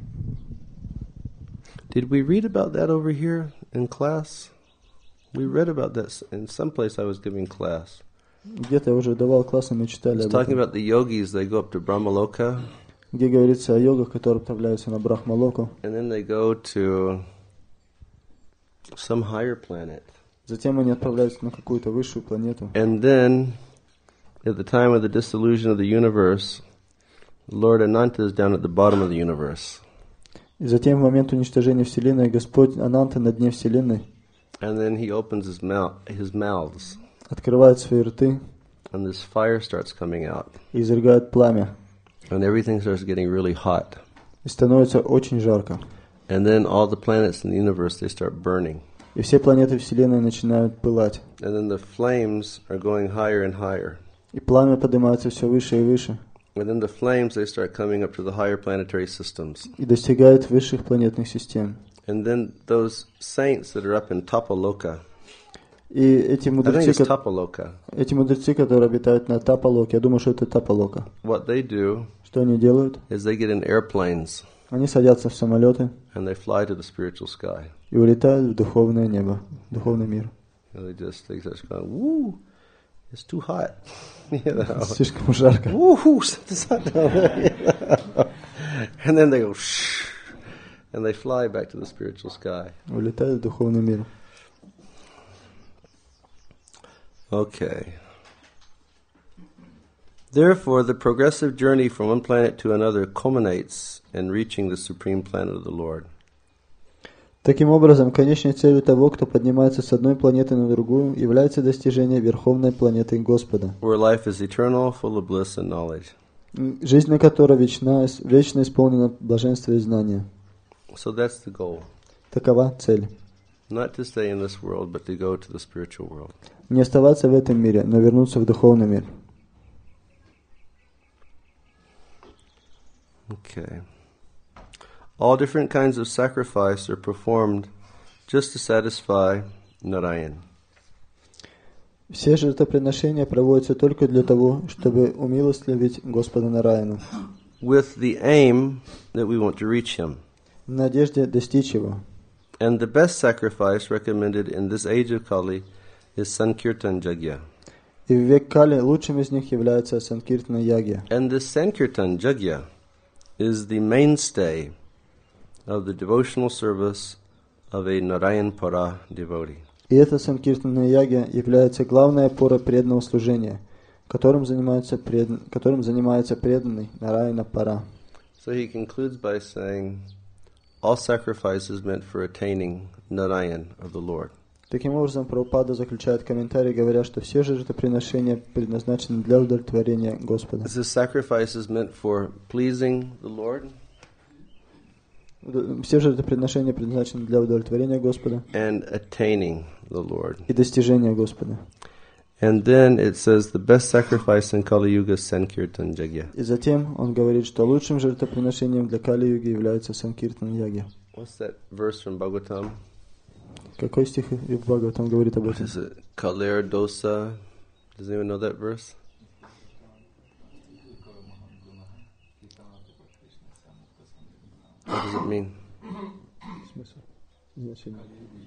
Did we read about that over here in class? We read about that in some place I was giving class. Где-то я уже давал классы, мы читали It's об talking этом. about the yogis, they go up to Brahmaloka. Где говорится о йогах, которые отправляются на Брахмалоку. And then they go to some higher planet. Затем они отправляются на какую-то высшую планету. And then, at the time of the dissolution of the universe, Lord Ananta is down at the bottom of the universe. И затем в момент уничтожения Вселенной Господь Ананта на дне Вселенной And then he opens his mouths, открывает свои рты and this fire starts coming out. и изрыгает пламя. And everything starts getting really hot. И становится очень жарко. And then all the planets in the universe, they start burning. И все планеты Вселенной начинают пылать. And then the flames are going higher and higher. И пламя поднимается все выше и выше. And then the flames, they start coming up to the higher planetary systems. И достигает высших планетных систем. And then those saints that are up in Tapaloka, И эти I think мудрецы, it's Tapaloka. Которые обитают на Тапалоке, я думаю, что это Тапалока. What they do Что они делают? is they get in airplanes Они садятся в самолеты and they fly to the spiritual sky. и улетают в духовное небо, в духовный мир. And they just go, woo, it's too hot. You know. Слишком жарко. Woo, something's hot down there. And then they go, shh, and they fly back to the spiritual sky. Улетают в духовный мир. Okay. Therefore, the progressive journey from one planet to another culminates in reaching the supreme planet of the Lord. Таким образом, конечной целью того, кто поднимается с одной планеты на другую, является достижение верховной планеты Господа, Where life is eternal, full of bliss and knowledge. жизнь на которой вечно исполнена блаженства и знания. So that's the goal. Такова цель. Not to stay in this world, but to go to the spiritual world. Не оставаться в этом мире, но вернуться в духовный мир. Okay. All different kinds of sacrifice are performed just to satisfy Narayan. Все жертвоприношения проводятся только для того, чтобы умилостливить Господа Нараяна, with the aim that we want to reach him. в надежде достичь его. And the best sacrifice recommended in this age of Kali is Sankirtan Jagya. И в век Кали лучшим из них является Санкиртана Ягья. And this Sankirtan Jagya is the mainstay of the devotional service of a Narayan Para devotee. И эта Санкиртана Ягья является главной опорой преданного служения, которым занимается преданный Нараяна Пара. So he concludes by saying, all sacrifice is meant for attaining Narayan of the Lord. Таким образом, Прабхупада заключает комментарий, говоря, что все жертвоприношения предназначены для удовлетворения Господа. This sacrifice is meant for pleasing the Lord Все жертвоприношения предназначены для удовлетворения Господа and attaining the Lord. и достижения Господа. And then it says the best sacrifice in Kali Yuga is Sankirtan Jagya. И затем он говорит, что лучшим жертвоприношением для Кали-юги является Санкиртан Ягья. What's that verse from Bhagavatam? Какой стих в Бхагаватам говорит об этом? Is it Kaler Dosa? Does anyone know that verse? What does it mean? Смысл? Значение.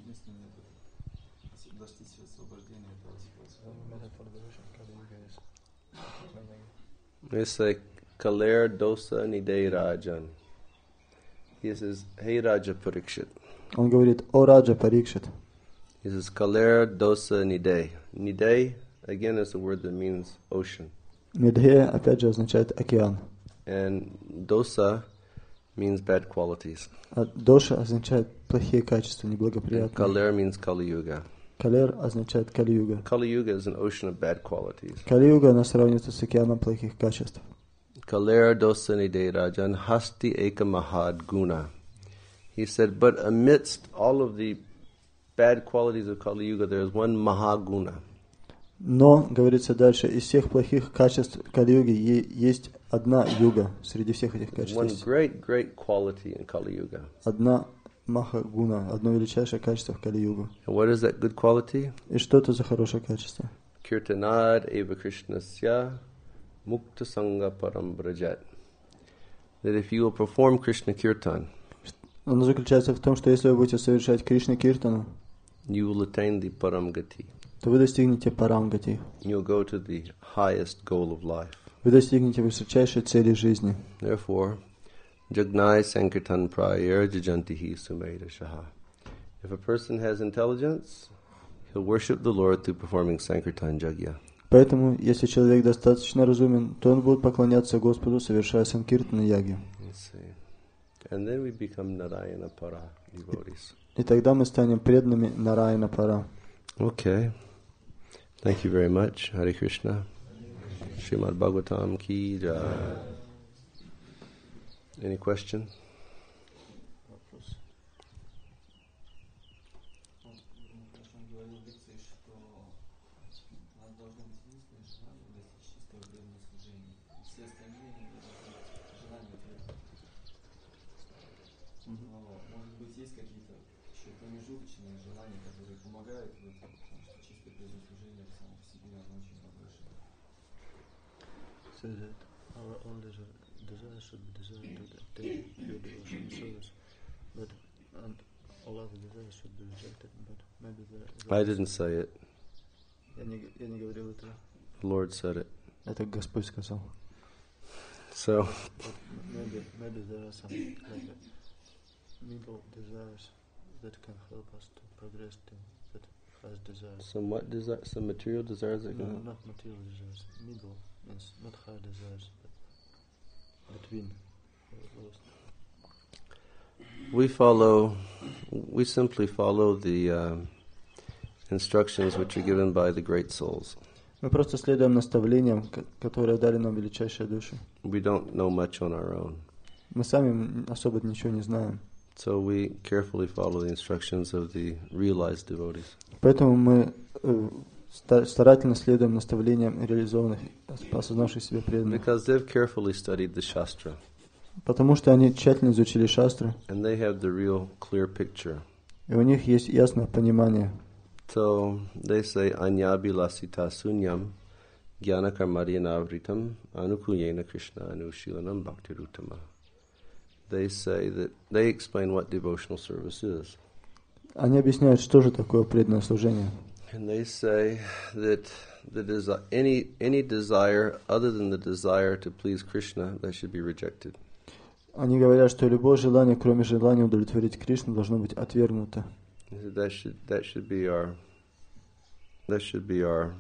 It's like Kaler Dosa Nidei Rajan. He says, Hey Raja Parikshit. Он говорит, о Раджа Парикшит. He says, Kaler Dosa Nidei. Nidei, again, is a word that means ocean. Медхея, опять же, означает океан. And Dosa means bad qualities. А доша означает плохие качества, And неблагоприятные. Kaler means Kali Yuga. Калер означает Кали-юга. Kali Yuga is an ocean of bad qualities. Кали-юга, она сравнивается с океаном плохих качеств. Kaler Dosa Nidei Rajan Hasti Eka Mahad Guna. He said, but amidst all of the bad qualities of Kali Yuga, there is one Mahaguna. Но, говорится дальше, из всех плохих качеств Кали-юги есть одна юга среди всех этих качеств. One Есть great quality in Kali Yuga. одна Махагуна, одно величайшее качество в Кали-югу. And what is that good quality? И что это за хорошее качество? Kirtanad eva Krishnasya mukta sangha param brajat. That if you will perform Krishna Kirtan, Оно заключается в том, что если вы будете совершать Кришна Киртану, you will attain the param gati. то вы достигнете Парамгати. You'll go to the highest goal of life. Вы достигнете высочайшей цели жизни. Therefore, Jagnai Sankirtan Prayar Jajantihi Sumeda Shaha. If a person has intelligence, he'll worship the Lord through performing Sankirtan Jagya. Поэтому, если человек достаточно разумен, то он будет поклоняться Господу, совершая Санкиртан и Ягью. Let's see. And then we become Narayana Para devotees. И тогда мы станем преданными Нараяна Пара. Okay. Thank you very much. Hare Krishna. Srimad Bhagavatam ki jai. Any question? Что промежуточные желания, которые помогают в этом, потому что чисто преданное служение само по себе оно очень возвышено. So that our only desire should be desire to attain pure devotion and service, but and all other desires should be rejected. But maybe I didn't say it. Я не говорил этого. The Lord said it. Это Господь сказал. So, but maybe there are some like middle desires that can help us to progress to that highest desires. some what desire? Some material desires that No, can. not material desires. Middle means not high desires, but between lowest. We simply follow the instructions which are given by the great souls. Мы просто следуем наставлениям, которые дали нам величайшие души. We don't know much on our own. Мы сами особо ничего не знаем. So we carefully follow the instructions of the realized devotees. Поэтому мы старательно следуем наставлениям реализованных, осознавших себя преданных. Because they've carefully studied the Shastra. Потому что они тщательно изучили шастры, And they have the real clear picture. и у них есть ясное понимание. So they say, Anyabilasita sunyam jnana karmadyanavritam anukuyena krishna anushilanam bhaktirutama. They say that they explain what devotional service is. Они объясняют, что же такое преданное служение. And they say that any desire other than the desire to please Krishna, that should be rejected. Они говорят, что любое желание, кроме желания удовлетворить Кришну, должно быть отвергнуто. That should be our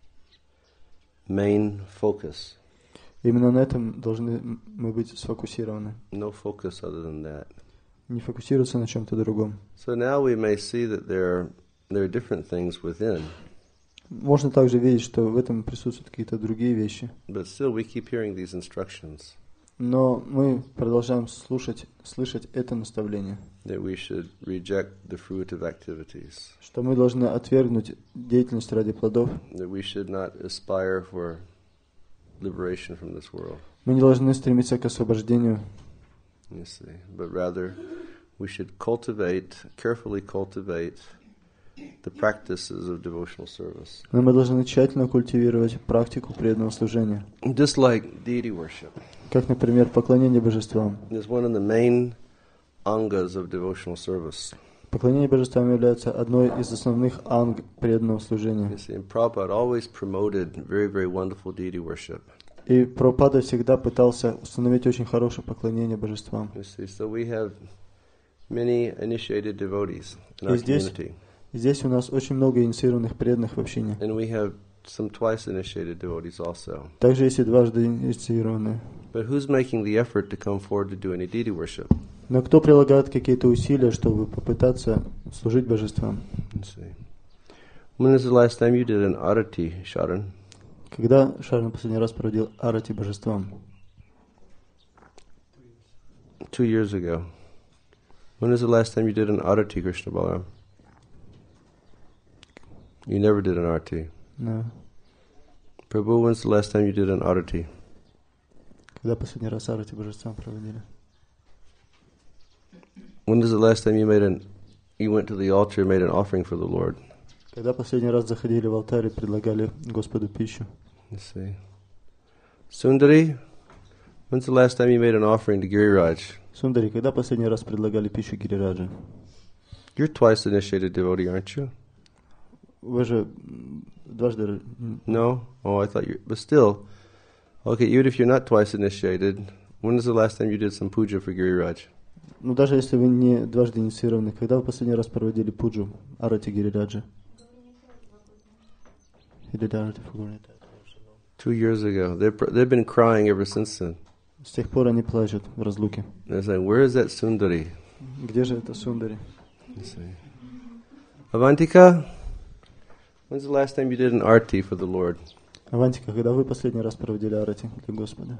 main focus. Именно на этом должны мы быть сфокусированы. No focus other than that. Не фокусироваться на чем-то другом. So now we may see that there are different things within. Можно также видеть, что в этом присутствуют какие-то другие вещи. But still we keep hearing these instructions. Но мы продолжаем слышать это наставление, That we should reject the fruitive activities. что мы должны отвергнуть деятельность ради плодов. That we should not aspire for liberation from this world. Мы не должны стремиться к освобождению, You see, but rather we should carefully cultivate the practices of devotional service. но мы должны тщательно культивировать практику преданного служения. Just like deity worship Как, например, поклонение божествам. is one of the main angas of devotional service. Поклонение божествам является одной из основных анг преданного служения. You see, and Prabhupada always promoted very, very wonderful deity worship. И Прабхупада всегда пытался установить очень хорошее поклонение божествам. You see, so we have many initiated devotees in our И здесь community. Здесь у нас очень много инициированных преданных в общине. And we have some twice initiated devotees also. Также есть и дважды инициированные. But who's making the effort to come forward to do any deity worship? Но кто прилагает какие-то усилия, чтобы попытаться служить божествам? Let's see. When is the last time you did an arati, Sharan? Когда Шаран последний раз проводил арати божествам? 2 years ago. When is the last time you did an arati, Krishna Balaram? You never did an arati. Да. Prabhu, when's the last time you did an arati? Когда последний раз арати божествам проводили? When is the last time you went to the altar and made an offering for the Lord? Когда последний раз заходили в алтарь и предлагали Господу пищу? Let's see. Sundari, when's the last time you made an offering to Giriraj? Сундари, когда последний раз предлагали пищу Гирираджа? You're twice initiated devotee, aren't you? Вы же дважды... No? Oh, I thought you... But still, okay, even if you're not twice initiated, when is the last time you did some puja for Giriraj? Ну, даже если вы не дважды инициированы, когда вы последний раз проводили пуджу арати Гирираджа? Или арати Фагурни? 2 years ago. They've been crying ever since then. С тех пор они плачут в разлуке. They're saying, where is that Sundari? Где же это Сундари? Let's see. Avantika, when's the last time you did an arti for the Lord? Авантика, когда вы последний раз проводили арати для Господа?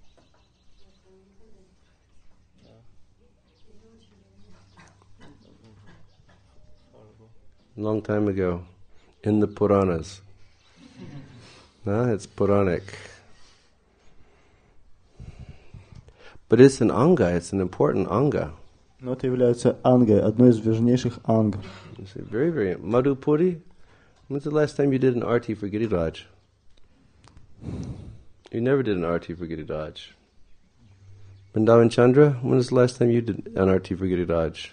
Long time ago, in the Puranas. It's Puranic. But it's an anga, it's an important anga. Ноты являются ангой, одной из важнейших анг. You see, very, very. Madhupuri, when's the last time you did an arti for Giriraj? You never did an arti for Giriraj. Vrindavan Chandra, when was the last time you did an arti for Giriraj?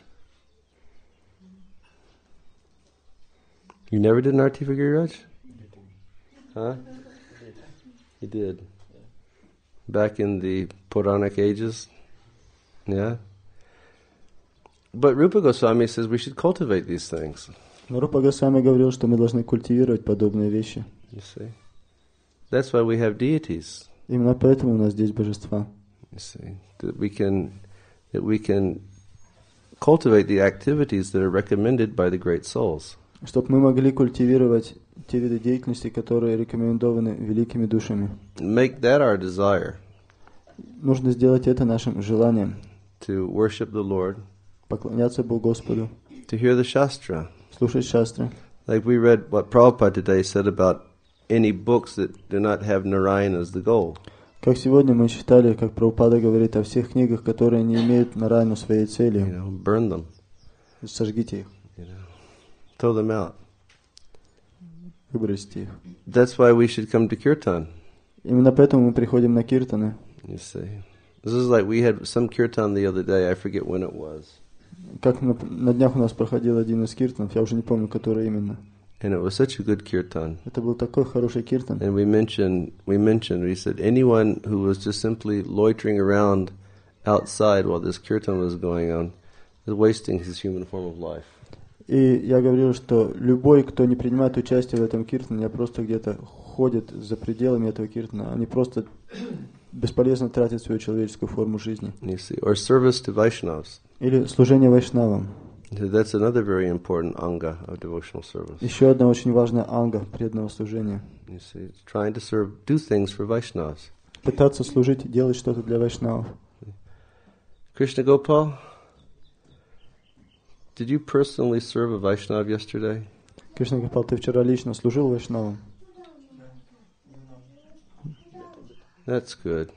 You never did an arti for Giriraj? Huh? You did. Back in the Puranic ages? Yeah? But Rupa Goswami says we should cultivate these things. Но Рупа Госвами говорил, что мы должны культивировать подобные вещи. You see? That's why we have deities. Именно поэтому у нас здесь божества. You see? That we can cultivate the activities that are recommended by the great souls. Чтобы мы могли культивировать те виды деятельности, которые рекомендованы великими душами. Make that our desire. Нужно сделать это нашим желанием. To worship the Lord. Поклоняться Богу Господу. To hear the Shastra. Слушать шастры. Like we read what Prabhupada today said about any books that do not have Narayana as the goal. Как сегодня мы читали, как Прабхупада говорит о всех книгах, которые не имеют Нараяну своей целью. Burn them. Сожгите их. Throw them out. Выбросьте их. That's why we should come to Kirtan. Именно поэтому мы приходим на киртаны. You see. This is like we had some kirtan the other day, I forget when it was. Как на днях у нас проходил один из киртанов, я уже не помню, который именно. And it was such a good kirtan. Это был такой хороший киртан. And we said anyone who was just simply loitering around outside while this kirtan was going on is wasting his human form of life. И я говорил, что любой, кто не принимает участие в этом киртане, а просто где-то ходит за пределами этого киртана, они просто бесполезно тратят свою человеческую форму жизни. You see, or service to Vaishnavas. Или служение вайшнавам. That's another very important anga of devotional service. Еще одна очень важная анга преданного служения. You see, it's trying to do things for Vaishnavas. Пытаться служить, делать что-то для вайшнавов. Krishna Gopal, did you personally serve a Vaishnav yesterday? Кришна Гопал, ты вчера лично служил вайшнавам? That's good.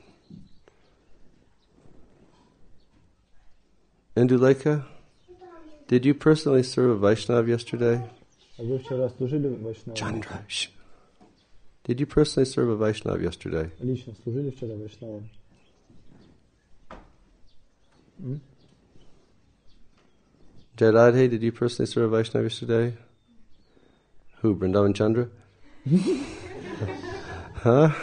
Indulekha, did you personally serve a Vaishnav yesterday? А вы вчера служили вайшнавам? Chandra, shh. Did you personally serve a Vaishnav yesterday? Лично служили вчера вайшнавам? Jayadhe, did you personally serve a Vaishnav yesterday? Who, Vrindavan Chandra? Huh?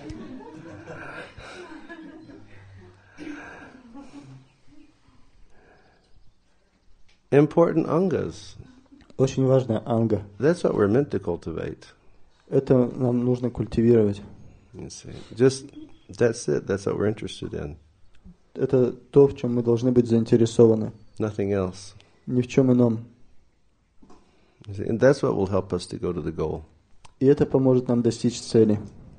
Important angas. Очень важная анга. That's what we're meant to cultivate. Это нам нужно культивировать. You see. Just, that's it. That's what we're interested in. Это то, в чем мы должны быть заинтересованы. Nothing else. Ни в чем ином. You see. And that's what will help us to go to the goal. И это поможет нам достичь цели.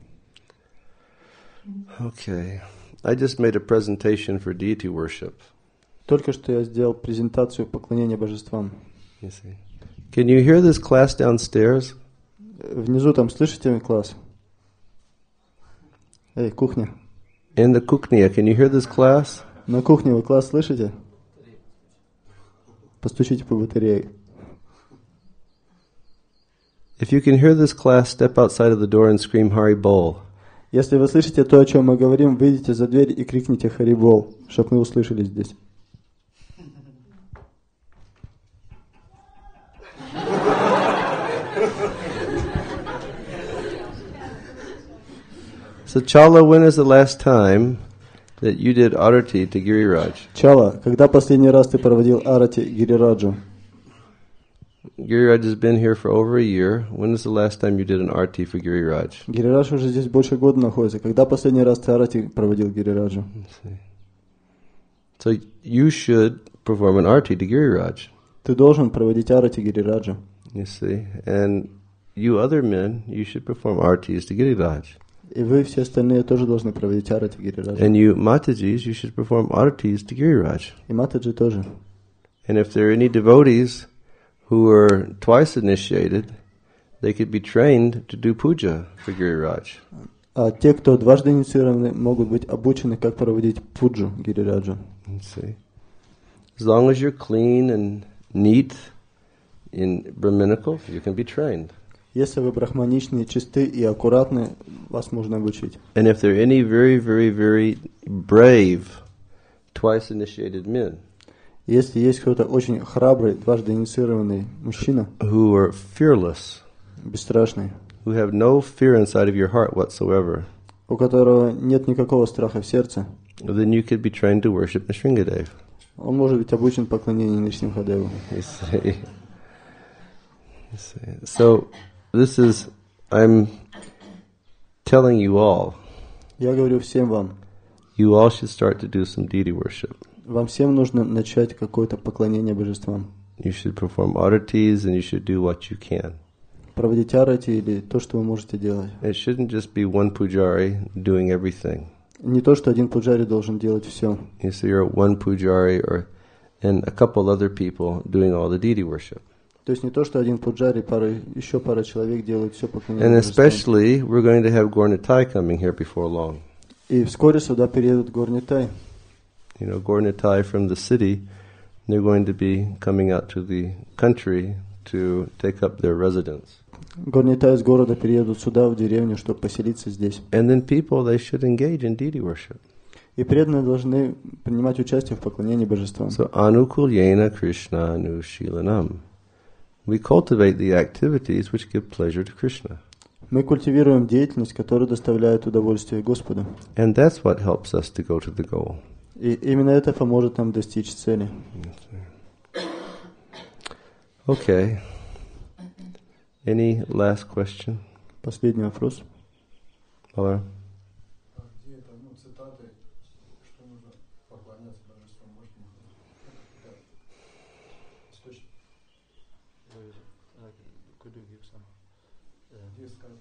Okay. I just made a presentation for deity worship. Только что я сделал презентацию поклонения божествам. You see. Can you hear this class downstairs? Внизу там слышите класс? Эй, кухня. In the kuknia, can you hear this class? На кухне вы класс слышите? Постучите по батарее. If you can hear this class, step outside of the door and scream Hari Bol. Если вы слышите то, о чем мы говорим, выйдите за дверь и крикните Харибол, чтобы мы услышали здесь. So Chala, when is the last time that you did arati to Giriraj? Чала, когда последний раз ты проводил арати Гирираджу? Giriraj has been here for over a year. When is the last time you did an arati for Giriraj? Гирирадж уже здесь больше года находится. Когда последний раз ты арати проводил Гирираджу? So you should perform an arati to Giriraj. Ты должен проводить арати Гирираджу. You see, and you other men, you should perform artis to Giriraj. И вы все остальные тоже должны проводить арати Гирираджу. And you Matajis, you should perform artis to Giriraj. И Матаджи тоже. And if there are any devotees who are twice initiated, they could be trained to do puja for Giriraj. А те, кто дважды инициированы, могут быть обучены, как проводить пуджу Гирираджу. See. As long as you're clean and neat in Brahminical, you can be trained. Если вы брахманичны, чисты и аккуратны, вас можно обучить. And if there are any very, very, very brave, twice initiated men Если есть кто-то очень храбрый, дважды инициированный мужчина, who are fearless, бесстрашный, who have no fear inside of your heart whatsoever, у которого нет никакого страха в сердце, then you could be trained to worship Nrsingadev. он может быть обучен поклонению Нрсимхадеву. You see. So, this is, I'm telling you all, Я говорю всем вам, you all should start to do some deity worship. вам всем нужно начать какое-то поклонение божествам. You should perform oddities and you should do what you can. Проводить арати или то, что вы можете делать. It shouldn't just be one pujari doing everything. Не то, что один пуджари должен делать все. You see, you're one pujari and a couple other people doing all the deity worship. То есть не то, что один пуджари, еще пара человек делают все поклонение And божествам. especially, we're going to have Gornitai coming here before long. И вскоре сюда переедут Горнитай. You know, Gornitai from the city, they're going to be coming out to the country to take up their residence. Горнитай из города переедут сюда, в деревню, чтобы поселиться здесь. And then people, they should engage in deity worship. И преданные должны принимать участие в поклонении божествам. So, anukulyena Krishna anushilanam. We cultivate the activities which give pleasure to Krishna. Мы культивируем деятельность, которая доставляет удовольствие Господу. And that's what helps us to go to the goal. И именно это поможет нам достичь цели. Okay. Any last question? Последний вопрос. Bala? Где это, цитаты, что нужно поклоняться божествам, может быть, источник, Could you give some где сказано?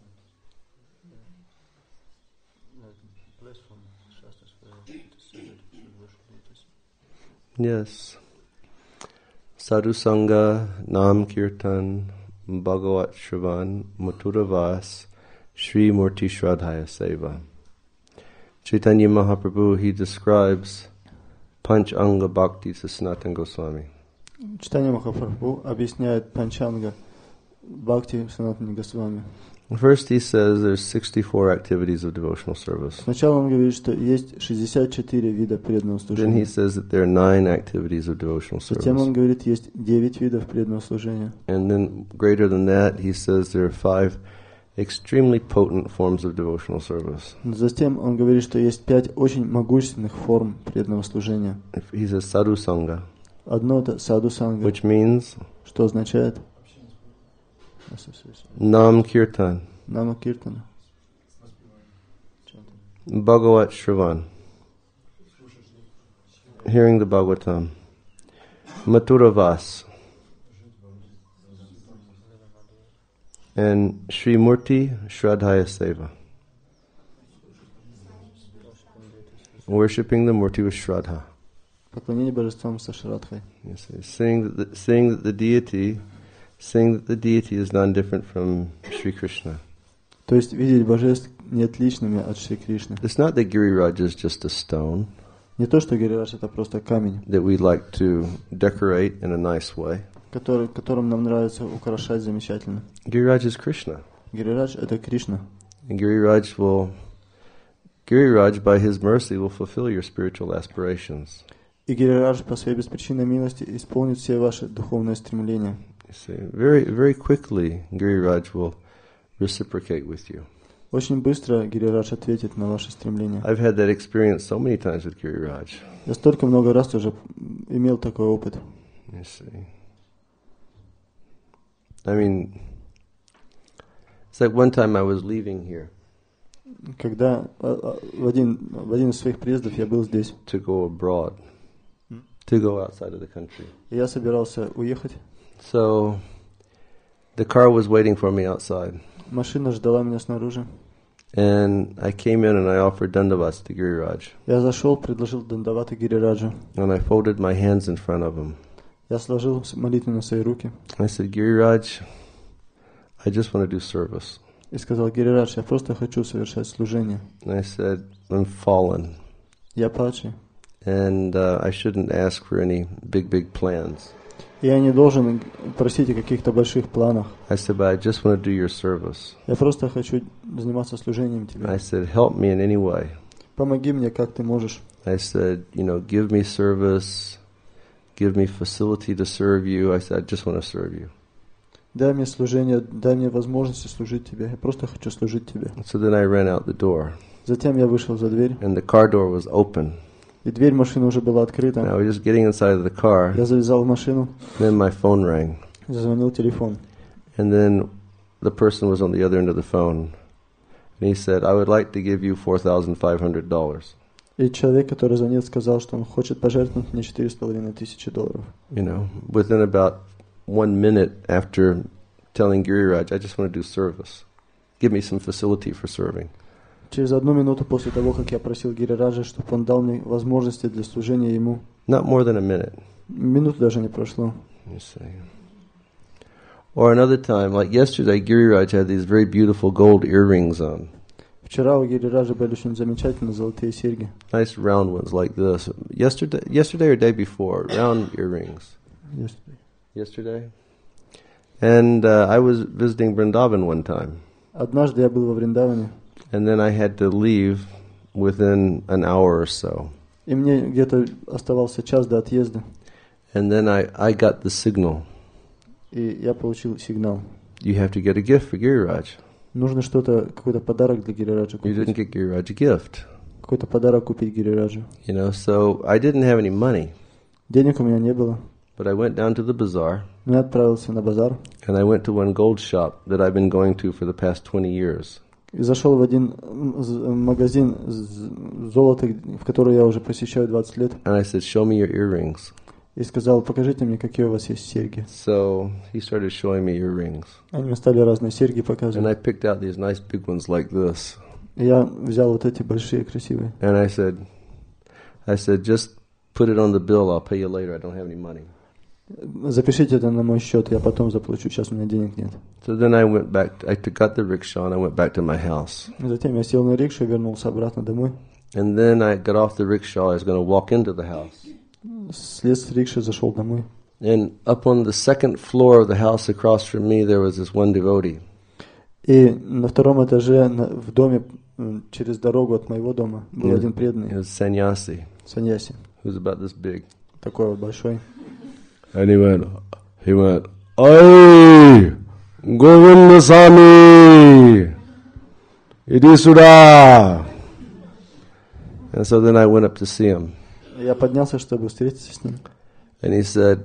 place from Shastras where it is said that we should worship deities? Yes. Sadhu Sangha, Nam Kirtan, Bhagavat Shravan, Mathuravas, Sri Murti Shraddhaya Seva. Chaitanya Mahaprabhu, he describes Panch Anga Bhakti to Sanatana Goswami. Читание Махапрабху объясняет панчанга Бхакти Санатани Госвами. First he says there's 64 activities of devotional service. Сначала он говорит, что есть 64 вида преданного Then he служения. says that there are 9 activities of devotional Затем он service. говорит, есть 9 видов преданного служения. And then greater than that, he says there are 5 extremely potent forms of devotional service. Затем он говорит, что есть 5 очень могущественных форм преданного служения. He says Sadhu Sangha, Одно это саду санга, which means что означает Nam Kirtan, нама киртана, Bhagavat Shravan, hearing the Bhagavatam, Mathuravas, and Sri Murti Shraddhaya Seva. Worshipping the Murti with Shraddha. поклонение божествам со шрадхой. You see, saying that the deity is non-different from Sri Krishna. То есть видеть божеств не отличными от Шри Кришны. It's not that Giriraj is just a stone Не то, что Гирирадж это просто камень, that we like to decorate in a nice way. которым нам нравится украшать замечательно. Giriraj is Krishna. Гирирадж это Кришна. And Giriraj, by his mercy, will fulfill your spiritual aspirations. И Гирирадж по своей беспричинной милости исполнит все ваши духовные стремления. You see, very, very quickly, Giriraj will reciprocate with you. Очень быстро Гирирадж ответит на ваши стремления. I've had that experience so many times with Giriraj. Я столько много раз уже имел такой опыт. You see. I mean, it's like one time I was leaving here Когда в один из своих приездов я был здесь, to go abroad, to go outside of the country. и я собирался уехать. So the car was waiting for me outside. Машина ждала меня снаружи. And I came in and I offered Dandavats to Giriraj. Я зашел, предложил Дандавата Гирираджу. And I folded my hands in front of him. Я сложил молитву на свои руки I said, Giriraj, I just want to do service. и сказал: Гирирадж, я просто хочу совершать служение. And I said, I'm fallen. Я падший. and I shouldn't ask for any big plans. Я не должен просить о каких-то больших планах. I said, but I just want to do your service. Я просто хочу заниматься служением Тебе. I said, help me in any way. Помоги мне, как Ты можешь. I said, give me service, give me facility to serve you. I said, I just want to serve you. Дай мне служение, дай мне возможности служить Тебе. Я просто хочу служить Тебе. So then I ran out the door, Затем я вышел за дверь, and the car door was open. и дверь машины уже была And I открыта. was just getting inside of the car, Я залезал в машину, then my phone rang. зазвонил телефон. And then the person was on the other end of the phone. And he said, I would like to give you $4,500. И человек, который звонил, сказал, что он хочет пожертвовать мне $4,500. Within about 1 minute after telling Giriraj, I just want to do service. Give me some facility for serving. Через 1 минуту после того, как я просил Гирираджа, чтобы он дал мне возможности для служения ему, Not more than a minute. минуты даже не прошло. Let me see. Or another time, like yesterday, Giriraj had these very beautiful gold earrings on. Вчера у Гирираджа были очень замечательные золотые серьги. Nice round ones like this. Yesterday or day before, round earrings. Yesterday. And I was visiting Vrindavan one time. Однажды я был во Вриндаване, And then I had to leave within an hour or so. и мне где-то оставался час до отъезда, And then I got the signal. и я получил сигнал. You have to get a gift for Giriraj. Нужно что-то, какой-то подарок для Гирираджа You didn't купить. get Giriraj a gift. Какой-то подарок купить Гирираджу. So I didn't have any money. Денег у меня не было, But I went down to the bazaar. но я отправился на базар And I went to one gold shop that I've been going to for the past 20 years. и зашел в один магазин золота, в который я уже посещаю 20 лет, And I said, show me your earrings. и сказал, покажите мне, какие у вас есть серьги. So he started showing me earrings. Они мне стали разные серьги And I показывать. picked out these nice big ones like this. И я взял вот эти большие, красивые. And I said, just put it on the bill. I'll pay you later. I don't have any money. Запишите это на мой счет, я потом заплачу, сейчас у меня денег нет. So then I went back. I got the rickshaw and I went back to my house. Затем я сел на рикшу и вернулся обратно домой. And then I got off the rickshaw. I was going to walk into the house. Слез с рикши, зашел домой. And up on the second floor of the house across from me, there was this one devotee. И на втором этаже в доме через дорогу от моего дома был один He преданный, was sannyasi, саньяси, who's about this big. такой вот большой. And he went, Oi, Govinda Swami, Idi Sudha. And so then I went up to see him. Я поднялся, чтобы встретиться с ним. And he said,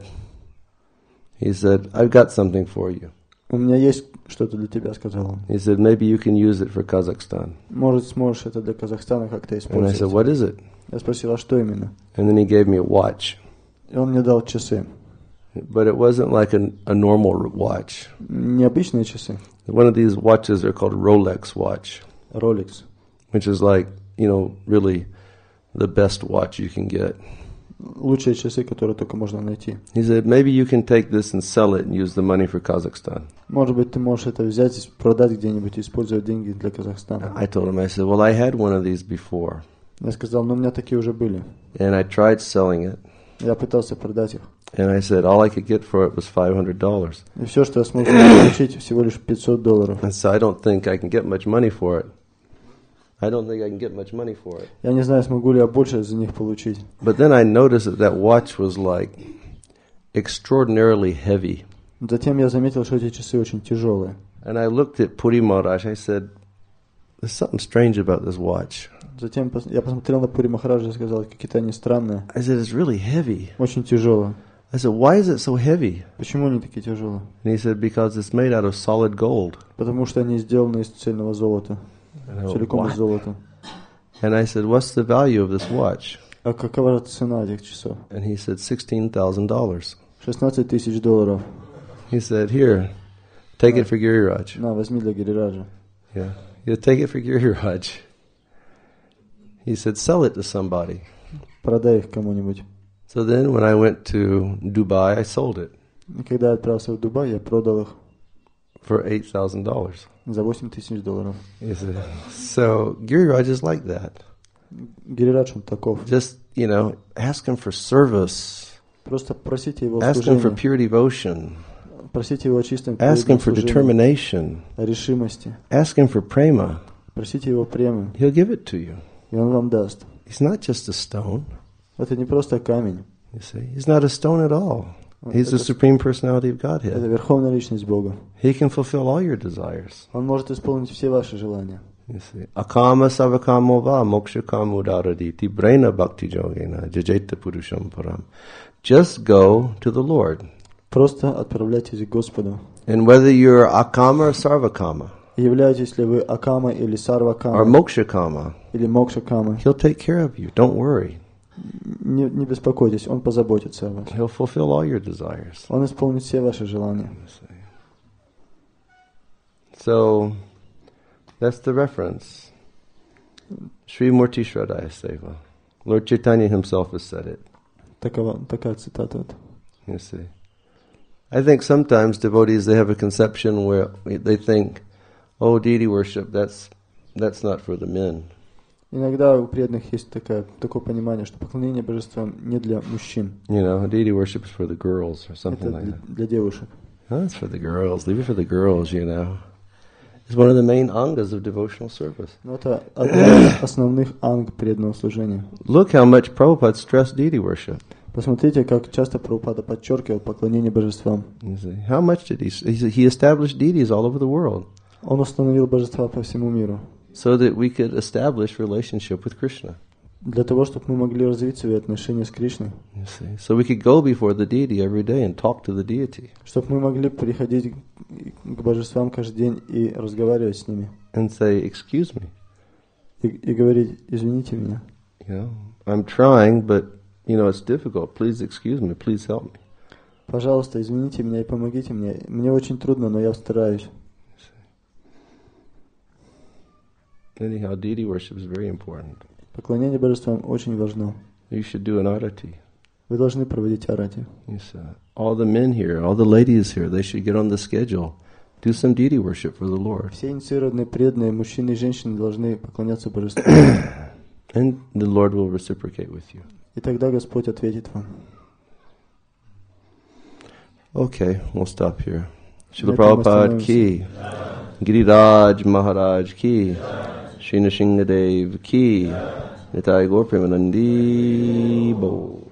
I've got something for you. У меня есть что-то для тебя, сказал он. He said, maybe you can use it for Kazakhstan. Может, сможешь это для Казахстана как-то And I said, использовать. what is it? Я спросил, а что именно? And then he gave me a watch. И он мне дал часы. But it wasn't like a normal watch. Необычные часы. One of these watches are called Rolex watch, Rolex. which is like, really the best watch you can get. Лучшие часы, которые только можно найти. He said, maybe you can take this and sell it and use the money for Kazakhstan. Может быть, ты можешь это взять и продать где-нибудь и использовать деньги для Казахстана. I told him, I said, well, I had one of these before. Я сказал, но у меня такие уже были. And I tried selling it. Я пытался продать их. And I said, all I could get for it was $500. И все, что я смог получить, всего лишь $500. And so I don't think I can get much money for it. Я не знаю, смогу ли я больше за них получить. But then I noticed that watch was like extraordinarily heavy. Затем я заметил, что эти часы очень тяжелые. And I looked at Puri Maharaj. I said, there's something strange about this watch. Затем я посмотрел на Пури Махараджа и сказал, какие-то они странные. I said, it's really heavy. Очень тяжелые. I said, why is it so heavy? Почему они такие тяжелые? And he said, because it's made out of solid gold. Потому что они сделаны из цельного золота. Целиком из золота. And I said, what's the value of this watch? А какова цена этих часов? And he said, $16,000. $16,000. He said, here, take it for Giriraj. На, возьми для Гирираджа. Yeah. Take it for Giriraj. He said, sell it to somebody. Продай их кому-нибудь. So then when I went to Dubai, I sold it И когда я отправился в Дубай, я продал их for $8,000. за $8,000. He said, so Giriraj is like that. Гирирадж он таков. Just, ask him for service. Просто просите его Ask him for служения. pure devotion. Просите его о чистом Ask him for служении, determination. о решимости. Ask him for prema. Просите его премию, He'll give it to you. и он вам даст. He's not just a stone. Это не просто камень. You see, he's not a stone at all. He's the supreme personality of Это Godhead. верховная личность Бога. He can fulfill all your desires. Он может исполнить все ваши желания. You see, akama savakamo va mokshakam udaraditi brena bhakti yogena jajeta purusham param. Just go to the Lord. Просто отправляйтесь к Господу. And whether you're akama or sarvakama Являетесь ли вы Акама или or Сарвакама, mokshakama, или Мокшакама, he'll take care of you. Don't worry. не беспокойтесь, Он позаботится о вас. He'll fulfill all your desires. Он исполнит все ваши желания. You see. So, that's the reference. Sri Murti Shradaya Seva. Lord Chaitanya himself has said it. Такая цитата. You see. I think sometimes devotees, they have a conception where they think, oh, deity worship, that's not for the men. Иногда у преданных есть такое понимание, что поклонение божествам не для мужчин. Deity worship is for the girls or something Это like that. для девушек. Oh, it's for the girls. Leave it for the girls, It's one of the main angas of devotional service. Но это одна из основных анг преданного служения. Look how much Prabhupada stressed deity worship. Посмотрите, как часто Прабхупада подчеркивал поклонение божествам. You see, how much did he established deities all over the world Он установил божества по всему миру so that we could establish relationship with Krishna. для того, чтобы мы могли развить свои отношения с Кришной, You see, so we could go before the deity every day and talk to the deity чтобы мы могли приходить к божествам каждый день и разговаривать с ними and say, "Excuse me, и говорить: извините меня, I'm trying, but it's difficult. Please excuse me. Please help me." пожалуйста, извините меня и помогите мне. Мне очень трудно, но я стараюсь. Anyhow, deity worship is very important. Поклонение божествам очень важно. You should do an arati. Вы должны проводить арати. Yes, all the men here, all the ladies here, they should get on the schedule. Do some deity worship for the Lord. Все инициированные преданные, мужчины и женщины, должны поклоняться божеству. And the Lord will reciprocate with you. И тогда Господь ответит вам. Okay, we'll stop here. Srila Prabhupada ki, Giriraj Maharaj ki, Sri Nrsimhadev ki, Nitai Gaur Premanandi Bo.